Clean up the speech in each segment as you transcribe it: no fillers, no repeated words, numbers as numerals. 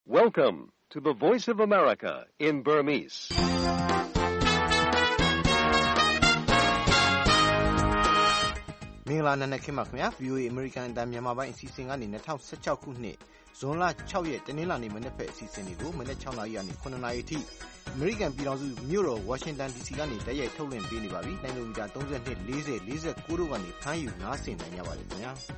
Welcome to the Voice of America in Burmese. ။မင်္ဂလာနံနက်ခင်းပါခင်ဗျာ VOA American အတန်းမြန်မာပိုင်းအစီအစဉ်ကနေ2016ခုနှစ်ဇွန်လ6ရက်တနင်္လာနေ့မနေ့ဖက်အစီအစဉ်တွေကိုမနေ့6နာရီကနေ9နာရီအထိ American ပြည်ထောင်စုမြို့တော် Washington DC ကနေတိုက်ရိုက်ထုတ်လွှင့်ပေးနေပါပြီ။နိုင်လိုမီတာ32 40 49တို့ကနေဖမ်းယူနားဆင်နိုင်ကြပါတယ်ခင်ဗျာ။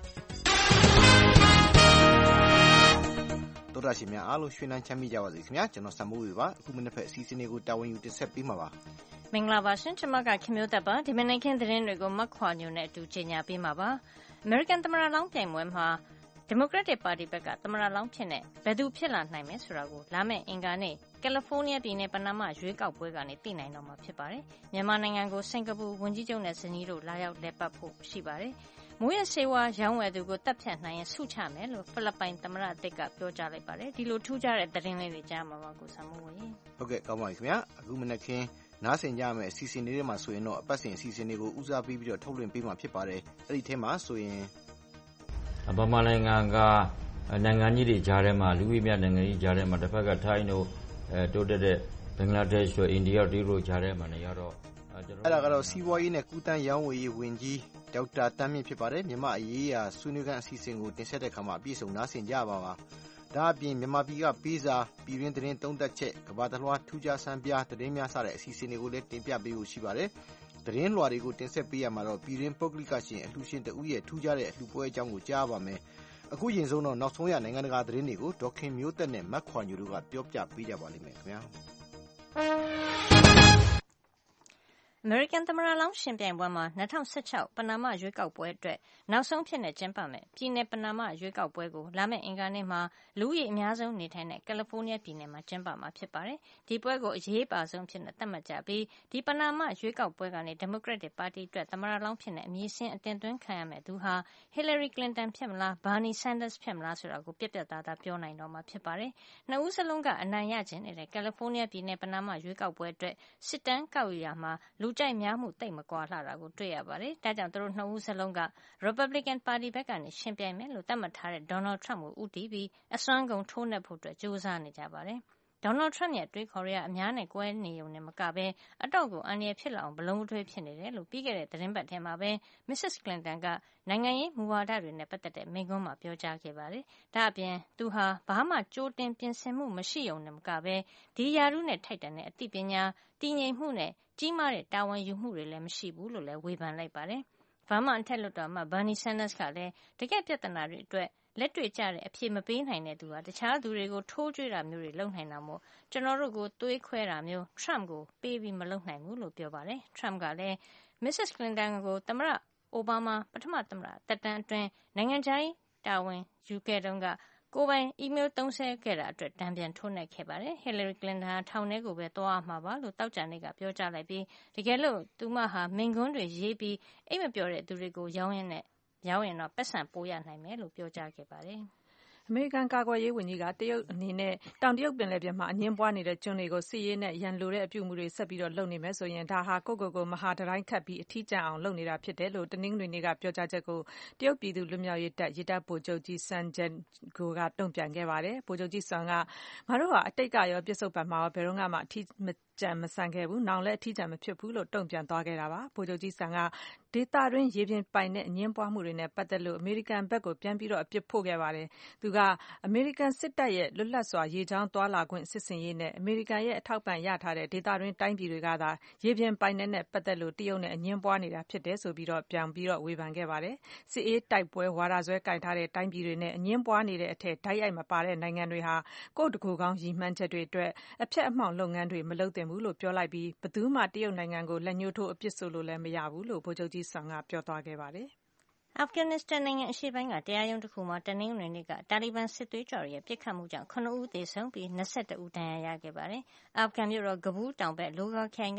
တော်တာရှင်များအားလုံးရွှေနှမ်းချမ်းမြေ့ကြပါစေခင်ဗျာကျွန်တော်စံမိုးဝေပါအခုမနေ့ဖက်အစီအစဉ်တွေကိုတာဝန်ယူတင်ဆက်ပေးမှာပါမင်္ဂလာပါရှင်ကျွန်မကခင်မျိုးသက်ပါဒီမနေ့ခင်းသတင်းတွေကိုမခွာညိုနဲ့အတူကြေညာပေးမှာပါ American သမ္မတလောင်းပြိုင်ပွဲမှာ Democratic Party ဘက်ကသမ္မတလောင်းဖြစ်နေဘယ်သူဖြစ်လာနိုင်မယ်ဆိုတာကိုလာမယ့်အင်္ဂါနေ့ကယ်လီဖိုးနီးယားပြည်နယ်ပနာမရွေးကောက်ပွဲကနေသိနိုင်တော့မှာဖြစ်ပါတယ်မြန်မာနိုင်ငံကိုစင်ကာပူဝန်ကြီးချုပ်နဲ့ဇနီးတို့လာရောက်လက်ပတ်ဖို့ရှိပါတယ်မူရစေဝါရောင်းဝယ်သူကိုတပ်ဖြတ်နိုင်ရင်ဆုချမယ်လို့ဖိလစ်ပိုင်သမ္မတအသစ်ကပြောကြားလိုက်ပါတယ်ဒီလိုထူးခြားတဲ့သတင်းလေးတွေကြားမှာပါကိုဆမ်မိုးဝေဟုတ်ကဲ့ကောင်းပါပြီခင်ဗျာအခုမနေ့ကနားဆင်ကြမယ်အစီအစဉ်တွေမှာဆိုရင်တော့အပတ်စဉ်အစီအစဉ်တွေကိုဦးစားပေးပြီးတော့ထုတ်လွှင့်ပေးမှာဖြစ်ပါတယ်အဲ့ဒီထဲမှာဆိုရင်ဗမာနိုင်ငံကနိုင်ငံကြီးတွေကြားထဲမှာလူဦးရေများနိုင်ငံကြီးကြားထဲမှာတစ်ဖက်ကထိုင်းတို့တိုးတက်တဲ့ဘင်္ဂလားဒေ့ရှ်တို့အိန္ဒိယတို့ကြားထဲမှာနေရတော့အဲ့ဒါကတော့စီးပွားရေးနဲ့ကုသန်းရောင်းဝယ်ရေးဝန်ကြီးဒေါက်တာတန်းမြင့်ဖြစ်ပါတယ်မြန်မာအရေးအဆွေးနွေးခန်းအစီအစဉ်ကိုတင်ဆက်တဲ့အခါမှာအပြည့်စုံနားဆင်ကြပါပါဒါအပြင်မြန်မာပြည်ကပေးစာပြည်တွင်းသတင်းသုံးသပ်ချက်ကဘာတလွှားထူးခြားဆန်းပြသတင်းများစတဲ့အစီအစဉ်တွေကိုလည်းတင်ပြပေးဖို့ရှိပါတယ်သတင်းလွှာတွေကိုတင်ဆက်ပေးရမှာတော့ပြည်တွင်းပုဂ္ဂလိကရှင်အလှူရှင်တဦးရဲ့ထူးခြားတဲ့အလှူပွဲအကြောင်းကိုကြားပါမယ်အခုရင်ဆုံးတော့နောက်ဆုံးရနိုင်ငံတကာသတင်းတွေကိုဒေါက်ခင်မျိုးသက်နဲ့မတ်ခွာညိုတို့ကပြောပြပေးကြပါလိမ့်မယ်ခင်ဗျာ American သမ္မတလောင်းရှင်ပြိုင်ပွဲမှာ2016ပနာမရွေးကောက်ပွဲအတွက်နောက်ဆုံးဖြစ်နေကျင်းပမယ်ပြည်နယ်ပနာမရွေးကောက်ပွဲကိုလာမယ့်အင်္ဂါနေ့မှာလူဦးရေအများဆုံးနေထိုင်တဲ့ကယ်လီဖိုးနီးယားပြည်နယ်မှာကျင်းပမှာဖြစ်ပါတယ်ဒီပွဲကိုအရေးပါဆုံးဖြစ်နေသတ်မှတ်ကြပြီးဒီပနာမရွေးကောက်ပွဲကနေ Democratic Party အတွက်သမ္မတလောင်းဖြစ်နေအမည်စင်းအတင်သွင်းခံရမယ့်သူဟာ Hillary Clinton ဖြစ်မလား Bernie Sanders ဖြစ်မလားဆိုတာကိုပြတ်ပြတ်သားသားပြောနိုင်တော့မှာဖြစ်ပါတယ်နှစ်ဦးစလုံးကအနိုင်ရခြင်းနေတဲ့ကယ်လီဖိုးနီးယားပြည်နယ်ပနာမရွေးကောက်ပွဲအတွက်စစ်တမ်းကောက်ယူရမှာလူကြိုက်များမှုတိတ်မကွာလှတာကိုတွေ့ရပါတယ်။ဒါကြောင့်သူတို့နှစ်ဦးစလုံးက Republican Party ဘက်ကနေရှင်ပြိုင်မယ်လို့သတ်မှတ်ထားတဲ့ Donald Trump ကိုဦးတည်ပြီးအစွမ်းကုန်ထိုးနှက်ဖို့ကြိုးစားနေကြပါတယ်။ Donald Trump ရဲ့တွေးခေါ်ရအများနဲ့ကွဲနေုံနဲ့မကဘဲအတော့ကိုအန္တရာယ်ဖြစ်လာအောင်ဘလုံးထွေးဖြစ်နေတယ်လို့ပြီးခဲ့တဲ့သတင်းပတ်ထဲမှာပဲ Mrs. Clinton ကနိုင်ငံရေးမူဝါဒတွေနဲ့ပတ်သက်တဲ့မိန့်ခွန်းမှာပြောကြားခဲ့ပါတယ်။ဒါအပြင်သူဟာဘာမှကြိုတင်ပြင်ဆင်မှုမရှိုံနဲ့မကဘဲဒီယာရုနဲ့ထိုက်တန်တဲ့အသိပညာတည်ငြိမ်မှုနဲ့ကြီးမားတဲ့တာဝန်ယူမှုတွေလည်းမရှိဘူးလို့လည်းဝေဖန်လိုက်ပါတယ်။ဘာမှအထက်လွှတ်တော်အမတ် Bernie Sanders ကလည်းတကယ့်ပြဿနာတွေအတွက်လက်တွေ့ကျတဲ့အဖြေမပေးနိုင်တဲ့သူဟာတခြားသူတွေကိုထိုးကြွေးတာမျိုးတွေလုပ်နိုင်တာမို့ကျွန်တော်တို့ကိုသွေးခွဲတာမျိုး Trump ကိုပေးပြီးမလုပ်နိုင်ဘူးလို့ပြောပါတယ်။ Trump ကလည်း Mrs. Clinton ကိုသမ္မတအိုဘားမားပထမသမ္မတသက်တမ်းအတွင်းနိုင်ငံခြားရေးတာဝန်ယူခဲ့တုန်းကကိုယ်ပိုင်အီးမေးလ်သုံးစွဲခဲ့တာအတွက်တံပြန်ထိုးနှက်ခဲ့ပါတယ်။ Hillary Clinton ဟာထောင်ထဲကိုပဲသွားရမှာပါလို့သောကြာနေ့ကပြောကြားလိုက်ပြီးတကယ်လို့သူမဟာမိန့်ခွန်းတွေရေးပြီးအိတ်မပျော်တဲ့သူတွေကိုရောင်းရင်တော့ပတ်စံပိုရနိုင်မယ်လို့ပြောကြားခဲ့ပါတယ်။အမေရိကန်ကာကွယ်ရေးဝန်ကြီးကတရုတ်အနေနဲ့တောင်တရုတ်ပင်လယ်ပြင်မှာအငြင်းပွားနေတဲ့ကျွန်းတွေကိုစစ်ရေးနဲ့ရန်လိုတဲ့အပြုအမူတွေဆက်ပြီးတော့လုပ်နေမယ်ဆိုရင်ဒါဟာကိုမဟာတတိုင်းခတ်ပြီးအထီးကျန်အောင်လုပ်နေတာဖြစ်တယ်လို့တနင်္ဂနွေနေ့ကပြောကြားချက်ကိုတရုတ်ပြည်သူ့လွတ်မြောက်ရေးတပ်ရေတပ်ဗိုလ်ချုပ်ကြီး Sun Jianguo ကတုံ့ပြန်ခဲ့ပါတယ်။ဗိုလ်ချုပ်ကြီး Sun ကငါတို့ဟာအတိတ်ကရောပြစ္ဆုတ်ပံမှာရောဘယ်တော့မှအထီးကျန်မဆန်ခဲ့ဘူးနောင်လည်းအထီးကျန်မဖြစ်ဘူးလို့တုံ့ပြန်သွားခဲ့တာပါဗိုလ်ချုပ်ကြီး Sun ကဒေသတွင်းရေပြင်ပိုင်တဲ့အငြင်းပွားမှုတွေနဲ့ပတ်သက်လို့အမေရိကန်ဘက်ကိုပြန်ပြီးတော့အပြစ်ဖို့ခဲ့ပါတယ်သူကအမေရိကန်စစ်တပ်ရဲ့လွတ်လပ်စွာရေကြောင်းသွားလာခွင့်စစ်ဆင်ရေးနဲ့အမေရိကန်ရဲ့အထောက်ပံ့ရထားတဲ့ဒေသတွင်းတိုင်းပြည်တွေကသာရေပြင်ပိုင်နဲ့ပတ်သက်လို့တရုတ်နဲ့အငြင်းပွားနေတာဖြစ်တယ်ဆိုပြီးတော့ပြန်ပြီးတော့ဝေဖန်ခဲ့ပါတယ်စစ်အေးတိုက်ပွဲဝါဒစွဲကင်ထားတဲ့တိုင်းပြည်တွေနဲ့အငြင်းပွားနေတဲ့အထက်ဓာတ်ရိုက်မပါတဲ့နိုင်ငံတွေဟာကိုယ့်တကူကောင်းရည်မှန်းချက်တွေအတွက်အဖျက်အမှောင့်လုပ်ငန်းတွေမလုပ်သင့်ဘူးလို့ပြောလိုက်ပြီးဘယ်သူမှတရုတ်နိုင်ငံကိုလက်ညှိုးထိုးအပြစ်ဆိုလို့လည်းမရဘူးလို့ဗိုလ်ချုပ်ကြီး Sun ကပြောသွားခဲ့ပါတယ်အာဖဂန်နစ္စတန်နိုင်ငံအရှေ့ပိုင်းကတရားရုံးတစ်ခုမှာတနင်္ဂနွေနေ့ကတာလီဘန်စစ်သွေးကြွတွေရဲ့ပစ်ခတ်မှုကြောင့်9ဦးသေဆုံးပြီး21ဦးဒဏ်ရာရခဲ့ပါတယ်။အာဖဂန်မြို့တော်ကဘူးတောင်ဘက်လိုဂါခရိုင်က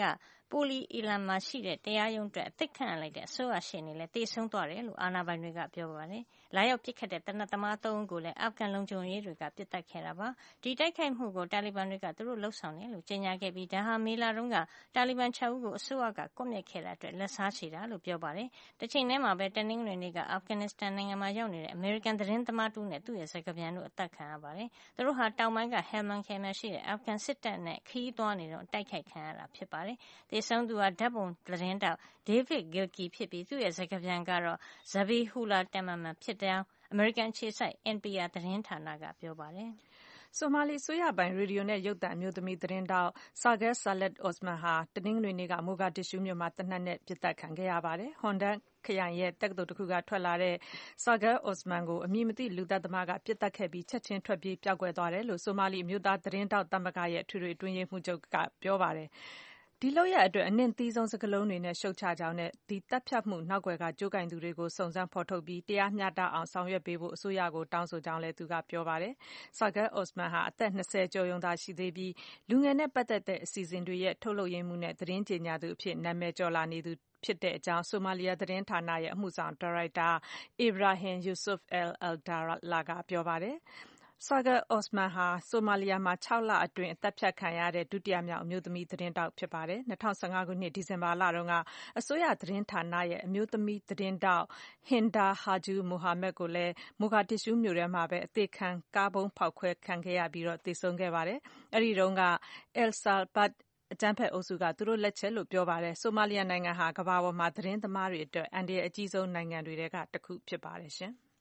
ပိုလီအီလန်မှာရှိတဲ့တရားရုံးအတွက်အသစ်ခန့်အပ်လိုက်တဲ့အစိုးရရှေ့နေလည်းသေဆုံးသွားတယ်လို့အာဏာပိုင်တွေကပြောပါတယ်။လာရောက်ပစ်ခတ်တဲ့သေနတ်သမား3ဦးကိုလည်းအာဖဂန်လုံခြုံရေးတွေကပစ်တက်ခဲ့တာပါ။ဒီတိုက်ခိုက်မှုကိုတာလီဘန်တွေကသူတို့လှုပ်ဆောင်တယ်လို့ကြေညာခဲ့ပြီးဒါဟာမေလတုန်းကတာလီဘန်6ဦးကိုအစိုးရကကွပ်မျက်ခဲ့တာအတွက်လက်စားချေတာလို့ပြောပါတယ်။တချိန်တည်းမှာပဲတနင်္ဂနွေနေ့ကအာဖဂန်နစ္စတန်နိုင်ငံမှာရောက်နေတဲ့အမေရိကန်သတင်းသမားတူနဲ့သူ့ရဲ့စကားပြန်တို့အသက်ခံရပါတယ်။သူတို့ဟာတောင်ပိုင်းကဟဲလ်မန်ခယ်မှာရှိတဲ့အာဖဂန်စစ်တပ်နဲ့ခရီးသွားနေတော့တိုက်ခိုက်ခံရတာဖြစ်ပါတယ်။သေဆုံးသူဟာဓာတ်ပုံသတင်းတောက်ဒေးဗစ်ဂီလ်ကီဖြစ်ပြီးသူ့ရဲ့စကားပြန်ကတော့ဇဘီဟူလာတမန်မန်ဖြစ်ကြောင်းအမေရိကန်အခြေစိုက် NPR သတင်းဌာနကပြောပါတယ်။ဆိုမာလီအစိုးရပိုင်ရေဒီယိုနဲ့ရုပ်သံအမျိုးသမီးသတင်းတောက်ဆာဂက်ဆာလက်အော့စမန်ဟာတနင်္ဂနွေနေ့ကမိုဂါဒစ်ရှူးမြို့မှာသေနတ်နဲ့ပစ်သတ်ခံခဲ့ရပါတယ်။ဟွန်ဒန်ခရိုင်ရဲ့တက္ကသိုလ်တစ်ခုကထွက်လာတဲ့ဆာဂက်အော့စမန်ကိုအမည်မသိလူသတ်သမားကပစ်သတ်ခဲ့ပြီးချက်ချင်းထွက်ပြေးပျောက်ကွယ်သွားတယ်လို့ဆိုမာလီအမျိုးသားသတင်းတောက်သမဂ္ဂရဲ့အထွေထွေအတွင်းရေးမှူးချုပ်ကပြောပါတယ်။ဒီလုပ်ရပ်အတွက်အနှင့်သီးဆုံးစကားလုံးတွေနဲ့ရှုတ်ချကြောင်းနဲ့ဒီတပ်ဖြတ်မှုနောက်ွယ်ကကြိုးကင်သူတွေကိုစုံစမ်းဖော်ထုတ်ပြီးတရားမျှတအောင်ဆောင်ရွက်ပေးဖို့အစိုးရကိုတောင်းဆိုကြောင်းလည်းသူကပြောပါတယ်။ဆာဂက်အော့စမန်ဟာအသက်20ကျော်ရုံသာရှိသေးပြီးလူငယ်နဲ့ပတ်သက်တဲ့အစီအစဉ်တွေရဲ့ထုတ်လုပ်ရင်းမှုနဲ့သတင်းကြေညာသူအဖြစ်နာမည်ကျော်လာနေသူဖြစ်တဲ့အကြောင်းဆိုမာလီယာသတင်းဌာနရဲ့အမှုဆောင်ဒါရိုက်တာအီဘရာဟင်ယူဆုဖ်အယ်ဒါလာကပြောပါတယ်။ဆာဂက်အော့စမန်ဟာဆိုမာလီယာမှာ6လအတွင်းအသက်ဖြတ်ခံရတဲ့ဒုတိယမြောက်အမျိုးသမီးသတင်းတောက်ဖြစ်ပါတယ်။2015ခုနှစ်ဒီဇင်ဘာလတုန်းကအစိုးရသတင်းဌာနရဲ့အမျိုးသမီးသတင်းတောက်ဟင်ဒါဟာဂျူမိုဟာမက်ကိုလည်းမိုဂါဒစ်ရှူးမြို့ထဲမှာပဲအသေခံကားပုံးဖောက်ခွဲခံခဲ့ရပြီးသေဆုံးခဲ့ပါတယ်။အဲဒီတုန်းကအယ်ဆာဘတ်အကြမ်းဖက်အုပ်စုကသူတို့လက်ချက်လို့ပြောပါတယ်။ဆိုမာလီယာနိုင်ငံဟာကမ္ဘာပေါ်မှာသတင်းသမားတွေအတွက်အန္တရာယ်အကြီးဆုံးနိုင်ငံတွေထဲကတစ်ခုဖြစ်ပါတယ်ရှင်။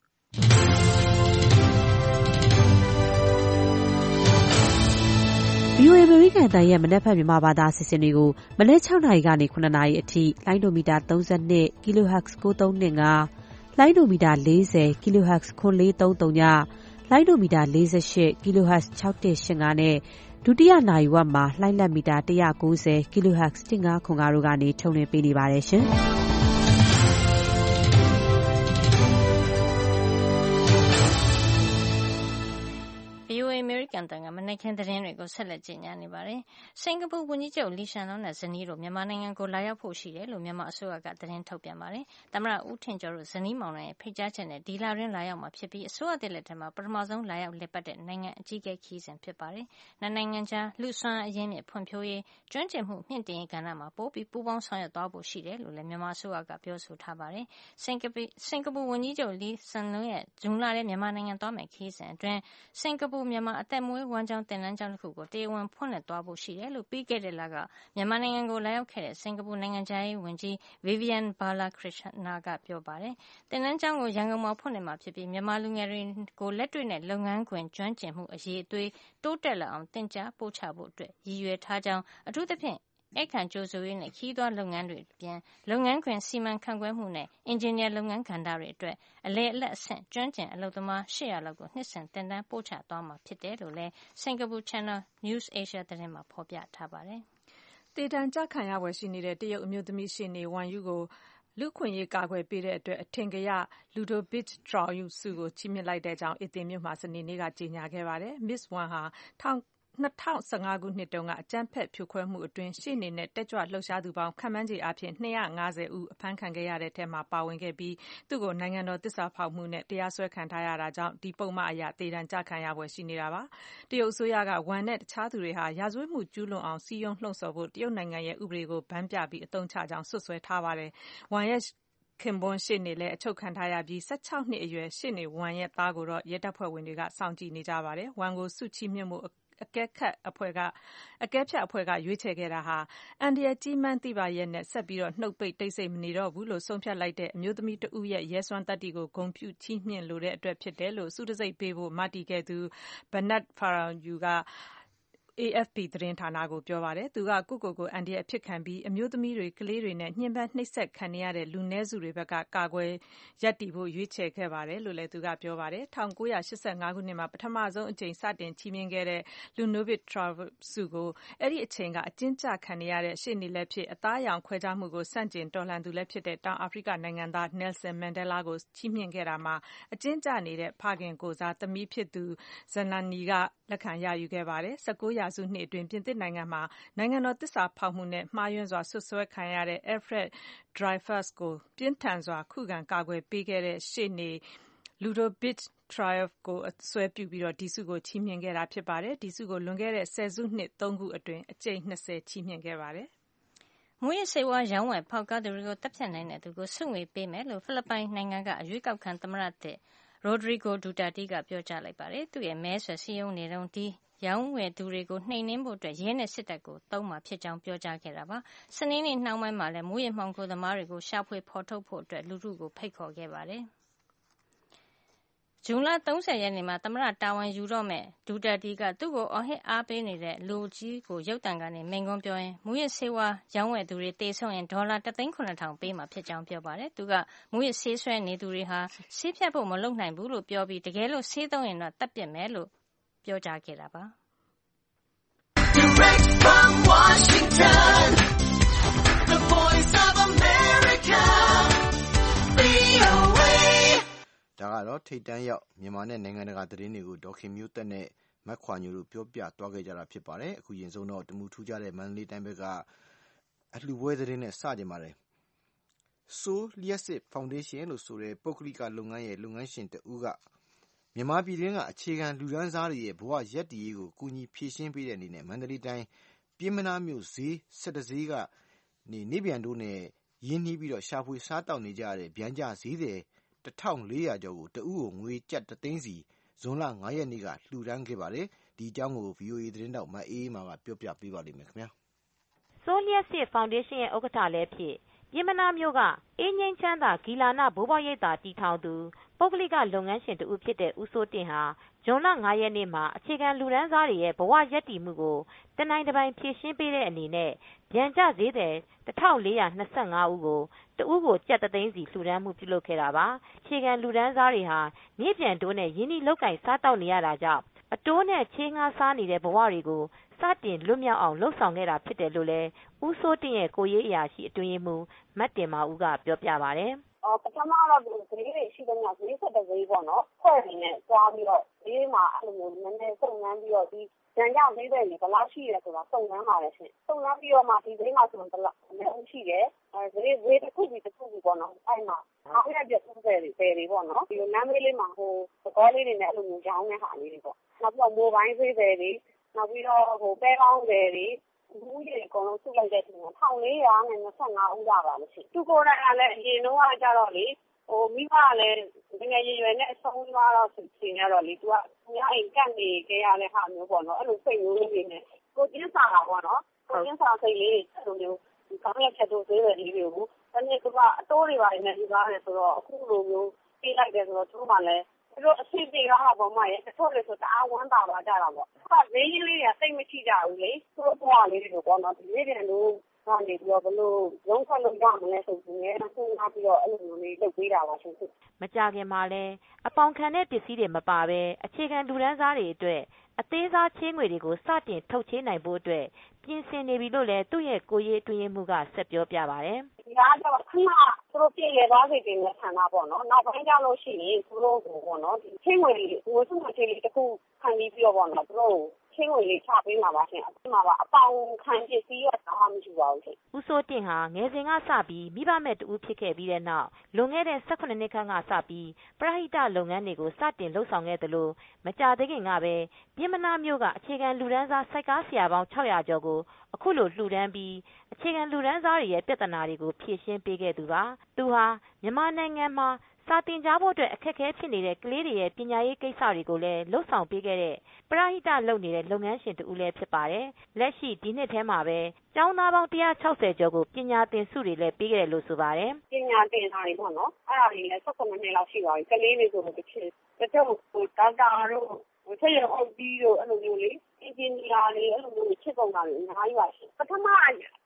VOA အမေရိကန်အသံရဲ့မနက်ဖြန်မြန်မာဘာသာအစီအစဉ်တွေကိုမနက်6နာရီကနေ9နာရီအထိလိုင်းဒိုမီတာ32 kHz 9325လိုင်းဒိုမီတာ40 kHz 9430ညလိုင်းဒိုမီတာ48 kHz 6185နဲ့ဒုတိယနာရီဝက်မှာလှိုင်းလက်မီတာ190 kHz 1505တို့ကနေထုတ်လွှင့်ပေးနေပါတယ်ရှင်။ VOA အမေရိကန်တန်ကမနက်ခင်းသတင်းတွေကိုဆက်လက်ကြေညာနေပါတယ်။စင်ကာပူဝန်ကြီးချုပ်လီရှန်လွန်းနဲ့ဇနီးတို့မြန်မာနိုင်ငံကိုလာရောက်ဖို့ရှိတယ်လို့မြန်မာအစိုးရကသတင်းထုတ်ပြန်ပါတယ်။သမ္မတဦးထင်ကျော်တို့ဇနီးမောင်နှံရဲ့ဖိတ်ကြားချက်နဲ့ဒီလရင်းလာရောက်မှာဖြစ်ပြီးအစိုးရတလက်ထက်မှာပထမဆုံးလာရောက်လည်ပတ်တဲ့နိုင်ငံအကြီးအကဲခီးစဉ်ဖြစ်ပါတယ်။နိုင်ငံခြားလူစွမ်းအရင်းမြစ်ဖွံ့ဖြိုးရေးကျွမ်းကျင်မှုမြင့်တင်ရေးကဏ္ဍမှာပိုပြီးပူးပေါင်းဆောင်ရွက်သွားဖို့ရှိတယ်လို့လည်းမြန်မာအစိုးရကပြောဆိုထားပါတယ်။စင်ကာပူဝန်ကြီးချုပ်လီရှန်လွန်းရဲ့ဇွန်လထဲမြန်မာနိုင်ငံသွားမယ့်ခီးစဉ်အတွင်းစင်ကာပူမြန်မာအသက်မွေးဝမ်းကျောင်းတင်နန်းကျောင်းတစ်ခုကိုတရားဝင်ဖွင့်လှစ်သွားဖို့ရှိတယ်လို့ပြီးခဲ့တဲ့လကမြန်မာနိုင်ငံကိုလာရောက်ခဲ့တဲ့စင်ကာပူနိုင်ငံခြားရေးဝန်ကြီး Vivian Balakrishnan ကပြောပါတယ်။တင်နန်းကျောင်းကိုရန်ကုန်မှာဖွင့်လှစ်မှာဖြစ်ပြီးမြန်မာလူငယ်တွေကိုလက်တွေ့နဲ့လုပ်ငန်းခွင်ကျွမ်းကျင်မှုအရေးအသွေးတိုးတက်လာအောင်သင်ကြားပို့ချဖို့အတွက်ရည်ရွယ်ထားကြောင်းအထူးသဖြင့်ဧည့်ခံကြိုဆိုရေးနဲ့ခီးသွွားလုပ်ငန်းတွေအပြင်လုပ်ငန်းခွင်စီမံခန့်ခွဲမှုနဲ့အင်ဂျင်နီယာလုပ်ငန်းကဏ္ဍတွေအတွက်အလယ်အလတ်အဆင့်ကျွမ်းကျင်အလုပ်သမား800လောက်ကိုနှစ်စဉ်သင်တန်းပို့ချသွားမှာဖြစ်တယ်လို့လည်းစင်ကာပူ Channel News Asia သတင်းမှာဖော်ပြထားပါတယ်။တေတံကြခံရဖွယ်ရှိနေတဲ့တရုတ်အမျိုးသမီးရှေ့နေဝမ်ယူကိုလူ့အခွင့်အရေးကာကွယ်ပေးတဲ့အတွက်အထင်ကရ Ludovic Trau ဆုကိုချီးမြှင့်လိုက်တဲ့အကြောင်းအေသင်မြို့မှာစနေနေ့ကကြေညာခဲ့ပါတယ်။ Miss Wang ဟာ2015ခုနှစ်တုန်းကအကြမ်းဖက်ဖြိုခွဲမှုအတွင်းရှေ့နေနဲ့တက်ကြွလှုပ်ရှားသူပေါင်းခန့်မှန်းခြေအားဖြင့်250ဦးအဖမ်းခံခဲ့ရတဲ့ထဲမှာပါဝင်ခဲ့ပြီးသူ့ကိုနိုင်ငံတော်သစ္စာဖောက်မှုနဲ့တရားစွဲခံထားရတာကြောင့်ဒီပုဒ်မအရသေဒဏ်ကျခံရဖွယ်ရှိနေတာပါ။တရုတ်အစိုးရကဝမ်နဲ့တခြားသူတွေဟာရာဇဝတ်မှုကျူးလွန်အောင်စည်းရုံးလှုံ့ဆော်ဖို့တရုတ်နိုင်ငံရဲ့ဥပဒေကိုဗန်းပြပြီးအသုံးချကြောင်းစွပ်စွဲထားပါတယ်။ဝမ်ရဲ့ခင်ပွန်းရှေ့နေလည်းအချုပ်ခံထားရပြီး16နှစ်အရွယ်ရှေ့နေဝမ်ရဲ့သားကိုတော့ရဲတပ်ဖွဲ့ဝင်တွေကစောင့်ကြည့်နေကြပါတယ်။ဝမ်ကိုဆုချီးမြှင့်ဖို့အကဲဖြတ်အဖွဲ့ကရွေးချယ်ခဲ့တာဟာအန္တရာယ်ကြီးမှန်းသိပါရဲ့နဲ့ဆက်ပြီးနှုတ်ပိတ်တိတ်ဆိတ်မနေတော့ဘူးလို့ဆုံးဖြတ်လိုက်တဲ့အမျိုးသမီးတဦးရဲ့ရဲစွမ်းသတ္တိကိုဂုဏ်ပြုချီးမြှင့်လိုတဲ့အတွက်ဖြစ်တယ်လို့ဆုတံဆိပ်ပေးဖို့မတည်ခဲ့သူ Bernard Faragher ကAFP သတင်းဌာနကိုပြောပါတယ်။သူကကိုယ့်ကိုယ်ကိုအန္တရာယ်အဖြစ်ခံပြီးအမျိုးသမီးတွေကလေးတွေနဲ့ညှဉ်းပန်းနှိပ်စက်ခံနေရတဲ့လူနည်းစုတွေဘက်ကကာကွယ်ရပ်တည်ဖို့ရွေးချယ်ခဲ့ပါတယ်လို့လည်းသူကပြောပါတယ်။1985ခုနှစ်မှာပထမဆုံးအကြိမ်စတင်ချီးမြှင့်ခဲ့တဲ့ Ludovic Trau ဆုကိုအဲ့ဒီအချိန်ကအကျဉ်းချခံနေရတဲ့ရှေ့နေလည်းဖြစ်အသားအရောင်ခွဲခြားမှုကိုဆန့်ကျင်တော်လှန်သူလည်းဖြစ်တဲ့တောင်အာဖရိကနိုင်ငံသား Nelson Mandela ကိုချီးမြှင့်ခဲ့တာမှာအကျဉ်းချနေတဲ့ဖခင်ကိုယ်စားသမီးဖြစ်သူ Zanani ကလက်ခံရယူခဲ့ပါတယ်။ 19 ရာစုနှစ်အတွင်းပြင်သစ်နိုင်ငံမှာနိုင်ငံတော်သစ္စာဖောက်မှုနဲ့မှားယွင်းစွာစွပ်စွဲခံရတဲ့ Alfred Dreyfus ကိုပြင်းထန်စွာခုခံကာကွယ်ပေးခဲ့တဲ့ရှေ့နေ Ludovic Triouf ကိုအစွဲပြုပြီးဒီဆုကိုချီးမြှင့်ခဲ့တာဖြစ်ပါတယ်။ဒီဆုကိုလွန်ခဲ့တဲ့ဆယ်စုနှစ် 3 ခုအတွင်းအကြိမ် 20 ချီးမြှင့်ခဲ့ပါတယ်။မူးယစ်ဆေးဝါးရောင်းဝယ်ဖောက်ကားသူတွေကိုတပ်ဖြတ်နိုင်တဲ့သူကိုဆုငွေပေးမယ်လို့ဖိလစ်ပိုင်နိုင်ငံကရွေးကောက်ခံသမ္မတသစ် Rodrigo Duterte ကပြောကြားလိုက်ပါတယ်။သူ့ရဲ့မဲဆွယ်စည်းရုံးနေတုန်းဒီရောင်းဝယ်သူတွေကိုနှိမ်နင်းဖို့ရဲနဲ့စစ်တပ်ကိုသုံးမှာဖြစ်ကြောင်းပြောကြားခဲ့တာပါ။စနေနေ့နှောင်းပိုင်းမှာလည်းမူးယစ်မှောင်ခိုသမားတွေကိုရှာဖွေဖော်ထုတ်ဖို့လူထုကိုဖိတ်ခေါ်ခဲ့ပါတယ်။ဇွန်လ 30 ရက်နေ့မှာသမ္မတတာဝန်ယူတော့မဲ့ဒူတာတီကသူ့ကိုအော်ဟစ်အားပေးနေတဲ့လူကြီးကိုရုပ်သံကနေမိန့်ခွန်းပြောရင်မူးယစ်ဆေးဝါးရောင်းဝယ်သူတွေတေဆုံးရင်ဒေါ်လာ 1,700,000 ပေးမှာဖြစ်ကြောင်းပြောပါတယ်။သူကမူးယစ်ဆေးဆွဲနေသူတွေဟာဆေးဖြတ်ဖို့မလုပ်နိုင်ဘူးလို့ပြောပြီးတကယ်လို့ဆေးသုံးရင်တော့တပ်ပစ်မယ်လို့ပြောကြားခဲ့တာပါ။ Direct from Washington, the Voice of America, VOA ဒါကတော့ထိတ်တန်းရောက်မြန်မာနဲ့နိုင်ငံတကာသတင်းတွေကိုဒေါခင်မျိုးသက်နဲ့မက်ခွာညိုတို့ပြောပြသွားခဲ့ကြတာဖြစ်ပါတယ်။အခုရင်ဆုံးတော့တမူထူးကြတဲ့မန္တလေးတိုင်းဘက်ကအလှူပွဲသတင်းနဲ့စကြပါတယ်။ Soul လျှပ်စစ်ဖောင်ဒေးရှင်းလို့ဆိုတဲ့ပုဂ္ဂလိကလုပ်ငန်းရဲ့လုပ်ငန်းရှင်တဦးကမြန်မာပြည်တွင်းကအခြေခံလူဒန်းစားတွေရဲ့ဘဝရပ်တည်ရေးကိုကူညီဖြည့်ရှင်းပေးတဲ့အနေနဲ့မန္တလေးတိုင်းပြည်မနာမြို့ဈေး17ဈေးကနေပြန်တို့နဲ့ရင်းနှီးပြီးတော့ရှာဖွေစားတောက်နေကြရတဲ့ဗျမ်းကြဈေးတွေ1,400 ကျော်ကိုတဦးကိုငွေကျပ်3သိန်းစီဇွန်လ 5 ရက်နေ့ကလှူဒန်းခဲ့ပါတယ်။ဒီအကြောင်းကို VOA သတင်းတောက်မအေးမာကပြောပြပေးပါလိမ့်မယ်ခင်ဗျာ။ Soul လျှပ်စစ်ဖောင်ဒေးရှင်းရဲ့ဥက္ကဋ္ဌလည်းဖြစ်ပြည်မနာမြို့ကအေးငြိမ်းချမ်းသာဂီလာနဘိုးဘွားရိပ်သာတည်ထောင်သူပုဂ္ဂလိကလုပ်ငန်းရှင်တဦးဖြစ်တဲ့ဦးစိုးတင့်ဟာဇွန်လ 5 ရက်နေ့မှာအခြေခံလူဒန်းစားတွေရဲ့ဘဝရပ်တည်မှုကိုတနိုင်တပိုင်ဖြည့်ရှင်းပေးတဲ့အနေနဲ့ဗျံကျဈေးသည် 1,425 ဦးကိုတဦးကိုကျပ်3သိန်းစီလှူဒန်းမှုပြုလုပ်ခဲ့တာပါ။အခြေခံလူဒန်းစားတွေဟာနေ့ပြန်တိုးနဲ့ရင်းနှီးလုပ်ကိုင်စားတောက်နေရတာကြောင့်အတိုးနဲ့ချေးငှားစားနေတဲ့ဘဝတွေကိုစတင်လွတ်မြောက်အောင်လုပ်ဆောင်ခဲ့တာဖြစ်တယ်လို့လည်းဦးစိုးတင့်ရဲ့ကိုရေးအရာရှိအတွင်းရေးမှူးမတ်တင်မာဦးကပြောပြပါတယ်ပထမတော့ဒီဈေးတွေရှိတဲ့ညဈေးဆက်တဲ့ဈေးပေါ့နော်ဖွဲ့နေနဲ့သွားပြီးတော့ဈေးမှာအဲ့လိုမျိုးနည်းနည်းစုံစမ်းပြီးတော့ဒီကြံကြောင်ဈေးတွေဘယ်လောက်ရှိရဲဆိုတာစုံစမ်းပါတယ်ရှင်စုံစမ်းပြီးတော့မှဒီဈေးမှာဆိုရင်ဘယ်လောက်အရှိတယ်ဈေးတစ်ခုစီပေါ့နော်အဲ့မှာအားရပြ30တွေပဲတွေပေါ့နော်ဒီလမ်းမေးလေးမှာဟိုသဘောလေးတွေနဲ့အဲ့လိုမျိုးရောင်းတဲ့ဟာလေးတွေပေါ့နောက်ပြီးတော့မိုဘိုင်းဈေးတွေနောက်ပြီးတော့ဟိုပဲကောင်းတွေလူကြီးအကုန်လုံးစုလိုက်တဲ့ချိန်မှာ1,425ဦးလာပါလို့ရှိသူကိုယ်တိုင်ကလည်းအရင်တော့ကြတော့လေဟိုမိဘကလည်းငယ်ရွယ်နဲ့အဆုံးသွားတော့ချိန်ရတော့လေသူကညာအိမ်ကန့်နေခဲ့ရတဲ့ဟာမျိုးပေါ့နော်အဲ့လိုစိတ်မျိုးလေးတွေနဲ့ကိုကျင်းစာတာပေါ့နော်ကိုကျင်းစာစိတ်လေးအဲ့လိုမျိုးဒီကောင်းရချက်တို့သေးတယ်လေးတွေကိုတနေ့ကအတိုးတွေပါနေပြီးသားတယ်ဆိုတော့အခုလိုမျိုးပြေးလိုက်တယ်ဆိုတော့သူတို့မှလည်းသူတို့အစီအစဉ်ကဟာပေါ်မှာရတချို့လေဆိုတအားဝမ်းသာပါကြတာပေါ့ဈေးကြီးလေးတွေကစိတ်မရှိကြဘူးလေသူတို့ဘဝလေးတွေပေါ့နော်ဒီနေ့တည်းလို့ကနေပြီးတော့ဘလို့ရုံးထွက်လို့ရမလဲဆိုပြီးငယ်စဉ်းစားပြီးတော့အဲ့လိုမျိုးလေးလုပ်ပေးတာပါရှင်မကြခင်မှာလဲအပေါင်ခံတဲ့ပစ္စည်းတွေမပါဘဲအခြေခံလူဒန်းစားတွေအတွက်အသေးစားချေးငွေတွေကိုစတင်ထုတ်ချေးနိုင်ဖို့အတွက်ပြင်ဆင်နေပြီလို့လည်းသူ့ရဲ့ကိုရေးအတွင်းရေးမှူးကဆက်ပြောပြပါတယ်ဒီကကျတော့ခဏသူတို့ပြည်လေသွားစေတင်တဲ့ဆန္ဒပေါ့နော်နောက်ပိုင်းကျလို့ရှိရင်သူတို့ကိုပေါ့နော်ဒီချေးငွေလေးငွေစုငွေချေးလေးတစ်ခုခံပြီးတော့ပေါ့နော်သူတို့ချင်းဝင်လေးချပေးမှာပါရှင်အခုမှာပါအပေါင်ခံပစ္စည်းတော့ဘာမှမရှိပါဘူးရှင်ဦးစိုးတင်ဟာငယ်စဉ်ကစပြီးမိဘမဲ့တူဖြစ်ခဲ့ပြီးတဲ့နောက်လွန်ခဲ့တဲ့18နှစ်ခန့်ကစပြီးပရဟိတလုပ်ငန်းတွေကိုစတင်လှုပ်ဆောင်ခဲ့သလိုမကြာသေးခင်ကပဲပြည်မနာမြို့ကအခြေခံလူဒန်းစားစိုက်ကားဆရာပေါင်း600ကျော်ကိုအခုလိုလှူဒန်းပြီးအခြေခံလူဒန်းစားတွေရဲ့ပြဿနာတွေကိုဖြေရှင်းပေးခဲ့သူပါသူဟာမြန်မာနိုင်ငံမှာစာတင်ကြားဖို့အတွက်အခက်အခဲဖြစ်နေတဲ့ကလေးတွေရဲ့ပညာရေးကိစ္စတွေကိုလည်းလှုပ်ဆောင်ပေးခဲ့တဲ့ပရဟိတလုပ်နေတဲ့လုပ်ငန်းရှင်တူလည်းဖြစ်ပါတယ်။လက်ရှိဒီနှစ်ထဲမှာပဲကျောင်းသားပေါင်း160ကျော်ကိုပညာသင်ဆုတွေလည်းပေးခဲ့တယ်လို့ဆိုပါတယ်။ပညာသင်တာတွေပေါ့နော်။အဲ့ဒါတွေလည်း18နှစ်လောက်ရှိပါပြီ။ကလေးတွေဆိုတော့တချို့ဒေါက်တာတို့ဆက်ရုံအုပ်ကြီးတို့အဲ့လိုမျိုးလေအင်ဂျင်နီယာတွေအဲ့လိုမျိုးချစ်ပုံတာတွေအများကြီးပါရှိပထမ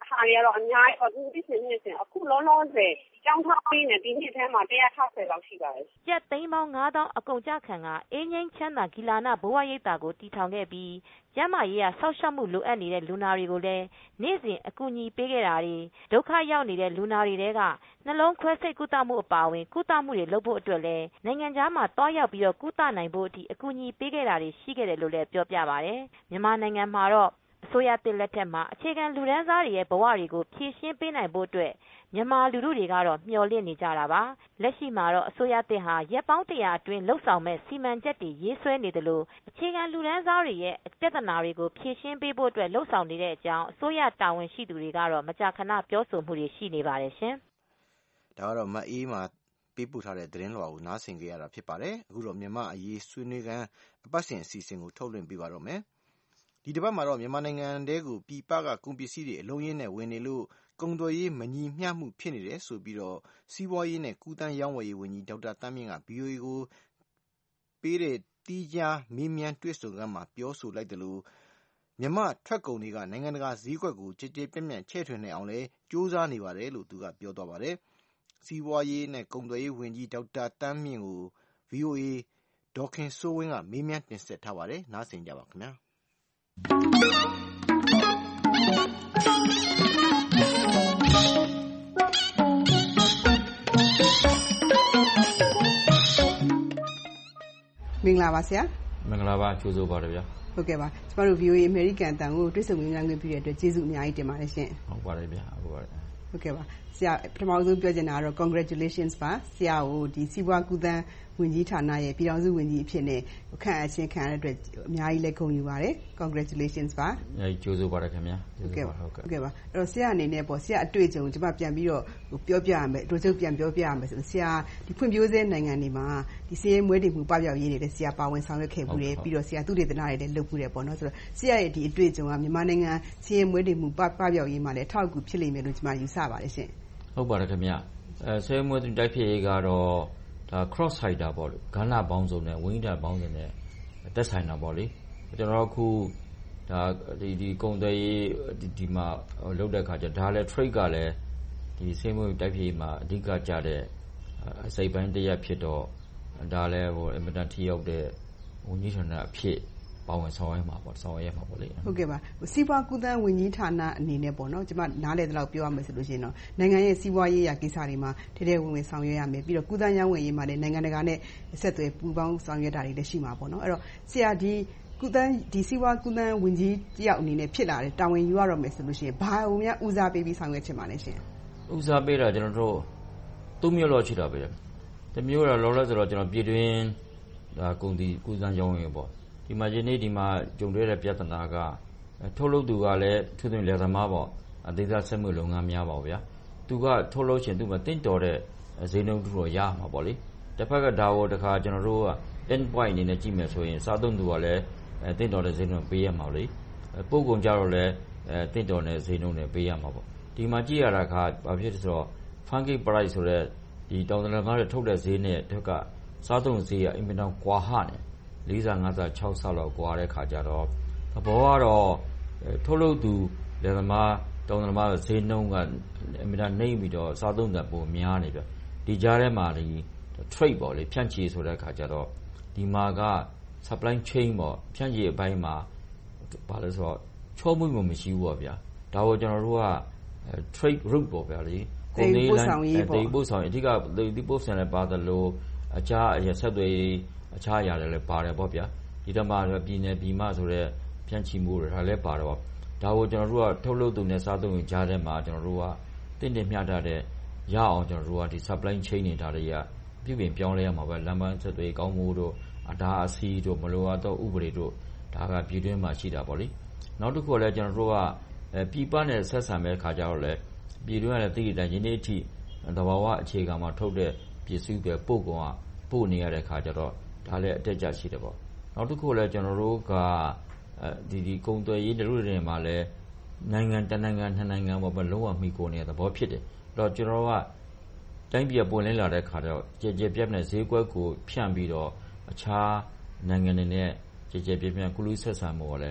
ဟာတွေကတော့အများကြီးပေါ့ဒီနှစ်စဉ်အခုလုံးလုံးဆယ်ကျောင်းသားလေးနဲ့ဒီနှစ်ထဲမှာ160လောက်ရှိပါတယ်ကျပ်သိန်းပေါင်း9000အကုန်ကြခံကအေးငိမ့်ချမ်းသာဂီလာနဘဝရိပ်သာကိုတည်ထောင်ခဲ့ပြီးကျန်းမာရေးရဆောက်ရှောက်မှုလိုအပ်နေတဲ့လူနာတွေကိုလည်းနေ့စဉ်အကူအညီပေးခဲ့တာတွေဒုက္ခရောက်နေတဲ့လူနာတွေတဲကနှလုံးခွဲစိတ်ကုသမှုအပါအဝင်ကုသမှုတွေလုပ်ဖို့အတွက်လည်းနိုင်ငံခြားမှာတွားရောက်ပြီးကုသနိုင်ဖို့အထိအကူအညီပေးခဲ့တာတွေရှိခဲ့တယ်လို့လည်းပြောပြပါတယ်မြန်မာနိုင်ငံမှာတော့အစိုးရတစ်လက်ထက်မှာအခြေခံလူတန်းစားတွေရဲ့ဘဝတွေကိုဖြည့်ရှင်းပေးနိုင်ဖို့အတွက်မြန်မာလူထုတွေကတော့မျှော်လင့်နေကြတာပါလက်ရှိမှာတော့အစိုးရတစ်ဟာရက်ပေါင်း100အတွင်းလှုပ်ဆောင်မဲ့စီမံချက်တွေရေးဆွဲနေတယ်လို့အခြေခံလူတန်းစားတွေရဲ့ပြဿနာတွေကိုဖြည့်ရှင်းပေးဖို့အတွက်လှုပ်ဆောင်နေတဲ့အကြောင်းအစိုးရတာဝန်ရှိသူတွေကတော့မကြာခဏပြောဆိုမှုတွေရှိနေပါတယ်ရှင်ဒါကတော့မအေးမှာပေးပို့ထားတဲ့သတင်းလွှာကိုနားဆင်ကြရတာဖြစ်ပါတယ်အခုတော့မြန်မာအရေးဆွေးနွေးခန်းအပတ်စဉ်အစီအစဉ်ကိုထုတ်လွှင့်ပေးပါတော့မယ်ဒီတစ်ပတ်မှာတော့မြန်မာနိုင်ငံတဲကိုပြည်ပကကုန်ပစ္စည်းတွေအလုံးရင်းနဲ့ဝင်နေလို့ကုန်သွယ်ရေးမညီမျှမှုဖြစ်နေတယ်ဆိုပြီးတော့စီးပွားရေးနဲ့ကူးသန်းရောင်းဝယ်ရေးဝန်ကြီးဒေါက်တာတန်းမြင့်က VOA ကိုပေးတဲ့တီးခြားမေးမြန်းတွေ့ဆုံခန်းမှာပြောဆိုလိုက်တယ်လို့မြန်မာထွက်ကုန်တွေကနိုင်ငံတကာဈေးကွက်ကိုကြည်ကြည်ပြန့်ပြန့်ချဲ့ထွင်နိုင်အောင်လဲစူးစမ်းနေပါတယ်လို့သူကပြောသွားပါတယ်စီးပွားရေးနဲ့ကုန်သွယ်ရေးဝန်ကြီးဒေါက်တာတန်းမြင့်ကို VOA ဒေါ်ခင်စိုးဝင်းကမေးမြန်းတင်ဆက်ထားပါတယ်နားဆင်ကြပါခင်ဗျာမင်္ဂလာပါဆရာမင်္ဂလာပါကြိုးစိုးပါတယ်ဗျာဟုတ်ကဲ့ပါကျမတို့ VOA American အတန်ကိုတွေ့ဆုံငန်းခွင့်ပြုတဲ့အတွက်ကျေးဇူးအများကြီးတင်ပါတယ်ရှင်ဟုတ်ပါတယ်ဗျာဟုတ်ပါတယ်ဟုတ်ကဲ့ပါဆရာပထမဆုံးပြောချင်တာကတော့ congratulations ပါဆရာကိုဒီစီးပွားကူးသန်းဝန်ကြီးဌာနရဲ့ပြည်ထောင်စုဝန်ကြီးအဖြစ်နဲ့ခန့်အပ်ခြင်းခံရတဲ့အတွက်အများကြီးလည်းဂုဏ်ယူပါတယ် congratulations ပါကြိုးစိုးပါတယ်ခင်ဗျာဟုတ်ကဲ့ပါဟုတ်ကဲ့ပါအဲ့တော့ဆရာအနေနဲ့ပေါ့ဆရာအတွေ့အကြုံကျွန်မပြန်ပြီးတော့ပြောပြရမယ်တို့ချုပ်ပြန်ပြောပြရမယ်ဆိုဆရာဒီဖွံ့ဖြိုးဆဲနိုင်ငံတွေမှာဒီစီးရဲမွေးတည်မှုပပျောက်ရေးတွေလည်းဆရာပါဝင်ဆောင်ရွက်ခဲ့မှုတွေပြီးတော့ဆရာသုတေသနတွေလည်းလုပ်မှုတယ်ပေါ့နော်ဆိုတော့ဆရာရဲ့ဒီအတွေ့အကြုံကမြန်မာနိုင်ငံစီးရဲမွေးတည်မှုပပျောက်ရေးမှာလည်းထောက်အကူဖြစ်လိမ့်မယ်လို့ကျွန်မယူဆပါတယ်ရှင်ဟုတ်ပါတယ်ခင်ဗျာစီးရဲမွေးတည်တိုက်ဖျက်ရေးကတော့ဒါ cross sider ပေါ့လေကဏ္ဍပေါင်းစုံနဲ့ဝိညာဉ်ပေါင်းစုံနဲ့တက်ဆိုင်တာပေါ့လေကျွန်တော်အခုဒါဒီကုန်သွယ်ရေးဒီမှာလုပ်တဲ့အခါကျဒါလည်း trade ကလည်းဒီစီးရဲမွေးတိုက်ဖျက်ရေးမှာအဓိကကျတဲ့အစိပ်ပိုင်းတစ်ရပ်ဖြစ်တော့ဒါလည်းအင်မတန်ထိရောက်တဲ့ဝန်ကြီးဌာနအဖြစ်ပါဝင်ဆောင်ရွက်မှာပေါ့ဆောင်ရွက်မှာပေါ့လေဟုတ်ကဲ့ပါစီးပွားကူးသန်းဝန်ကြီးဌာနအနေနဲ့ပေါ့နော်ကျွန်မနားလည်တဲ့လောက်ပြောရမယ်ဆိုလို့ရှိရင်တော့နိုင်ငံရဲ့စီးပွားရေးရာကိစ္စတွေမှာထဲထဲဝင်ဝင်ဆောင်ရွက်ရမယ်ပြီးတော့ကူးသန်းရောင်းဝယ်ရေးမှာလည်းနိုင်ငံတကာနဲ့ဆက်သွယ်ပူးပေါင်းဆောင်ရွက်တာတွေလည်းရှိမှာပေါ့နော်အဲ့တော့ဆရာဒီကူးသန်းဒီစီးပွားကူးသန်းဝန်ကြီးတယောက်အနေနဲ့ဖြစ်လာတဲ့တာဝန်ယူရတော့မယ်ဆိုလို့ရှိရင်ဘာအုံများဦးစားပေးပြီးဆောင်ရွက်ချင်ပါလဲရှင်ဦးစားပေးတာကျွန်တော်တို့၃မျိုးလောက်ရှိတာပဲတစ်မျိုးတော့လောလောဆိုတော့ကျွန်တော်ပြည်တွင်းဒါကုန်ဒီကူးသန်းရောင်းဝယ်ပေါ့ဒီမှာယနေ့ဒီမှာကြုံတွေ့တဲ့ပြဿနာကထုတ်လုပ်သူကလည်းသူသွင်းလယ်သမားပေါ့အသေးစားစက်မှုလုပ်ငန်းများပါဗျာသူကထုတ်လုပ်ရှင်သူမှတင့်တော်တဲ့ဈေးနှုန်းတူတော့ရမှာပေါ့လေတစ်ဖက်ကဒါဝတခါကျွန်တော်တို့က end point အနေနဲ့ကြည့်မယ်ဆိုရင်စားသုံးသူကလည်းတင့်တော်တဲ့ဈေးနှုန်းပေးရမှာလေပို့ကုန်ကြတော့လည်းတင့်တော်တဲ့ဈေးနှုန်းနဲ့ပေးရမှာပေါ့ဒီမှာကြည့်ရတာကဘာဖြစ်လဲဆိုတော့ funky price ဆိုတဲ့ဒီတောင်တလကားတွေထုတ်တဲ့ဈေးနဲ့တက်ကစားသုံးဈေးကအင်မတန်ကွာဟနေ4ဆ5ဆ6ဆလောက်ကွာတဲ့ခါကျတော့သဘောကတော့ထုတ်လုပ်သူလယ်သမားတောင်တလမားဈေးနှုန်းကအင်မတန်နှိမ့်ပြီးတော့စားသုံးတဲ့ပုံများနေပြဒီကြားထဲမှာဒီ trade ပေါ့လေဖြန့်ချီဆိုတဲ့ခါကျတော့ဒီမှာက supply chain ပေါ့ဖြန့်ချီအပိုင်းမှာဘာလဲဆိုတော့ချောမှုမရှိဘူးပေါ့ဗျာဒါကိုကျွန်တော်တို့က trade route ပေါ့ဗျာလေကုန်သေးလမ်းတိတ်ပို့ဆောင်အဓိကတိတ်ပို့ဆောင်လည်းပါတယ်လို့အခြားဆက်သွယ်အခြားအရာတွေလည်းပါတယ်ပေါ့ဗျာဒီတော့မှပြည်နယ်ပြည်မဆိုတဲ့ဖြန့်ချီမှုတွေဒါလည်းပါတယ်ပေါ့ဒါကိုကျွန်တော်တို့ကထုတ်လုပ်သူနဲ့စားသုံးရေးကြားထဲမှာကျွန်တော်တို့ကတင့်တယ်မျှတတဲ့ရအောင်ကျွန်တော်တို့ကဒီ supply chain တွေဒါတွေကပြုပြင်ပြောင်းလဲရမှာပဲလမ်းပန်းဆက်သွယ်ကောင်းမှုတို့အတားအဆီးတို့မလိုအပ်သောဥပဒေတို့ဒါကပြည်တွင်းမှာရှိတာပေါ့လေနောက်တစ်ခုလည်းကျွန်တော်တို့ကပြည်ပနဲ့ဆက်ဆံမဲ့ခါကြတော့လည်းပြည်တွင်းကလည်းသိတဲ့ယနေ့အထိသဘာဝအခြေခံမှာထုတ်တဲ့ပစ္စည်းတွေပို့ကုန်ကပို့နေရတဲ့ခါကျတော့ဒါလည်းအတက်ကြရှိတယ်ပေါ့နောက်တစ်ခုလည်းကျွန်တော်တို့ကဒီကုန်သွယ်ရေးတွေမှာလည်းနိုင်ငံတနိုင်ငံနှစ်နိုင်ငံပေါ့လုံးဝမိကိုနေတဲ့သဘောဖြစ်တယ်အဲ့တော့ကျွန်တော်ကတိုင်းပြည်ပွင့်လင်းလာတဲ့ခါတော့ကြဲပြတ်တဲ့ဈေးကွက်ကိုဖြန့်ပြီးတော့အခြားနိုင်ငံတွေနဲ့ကြဲပြတ်ကုလူဆက်ဆံမှုကလည်း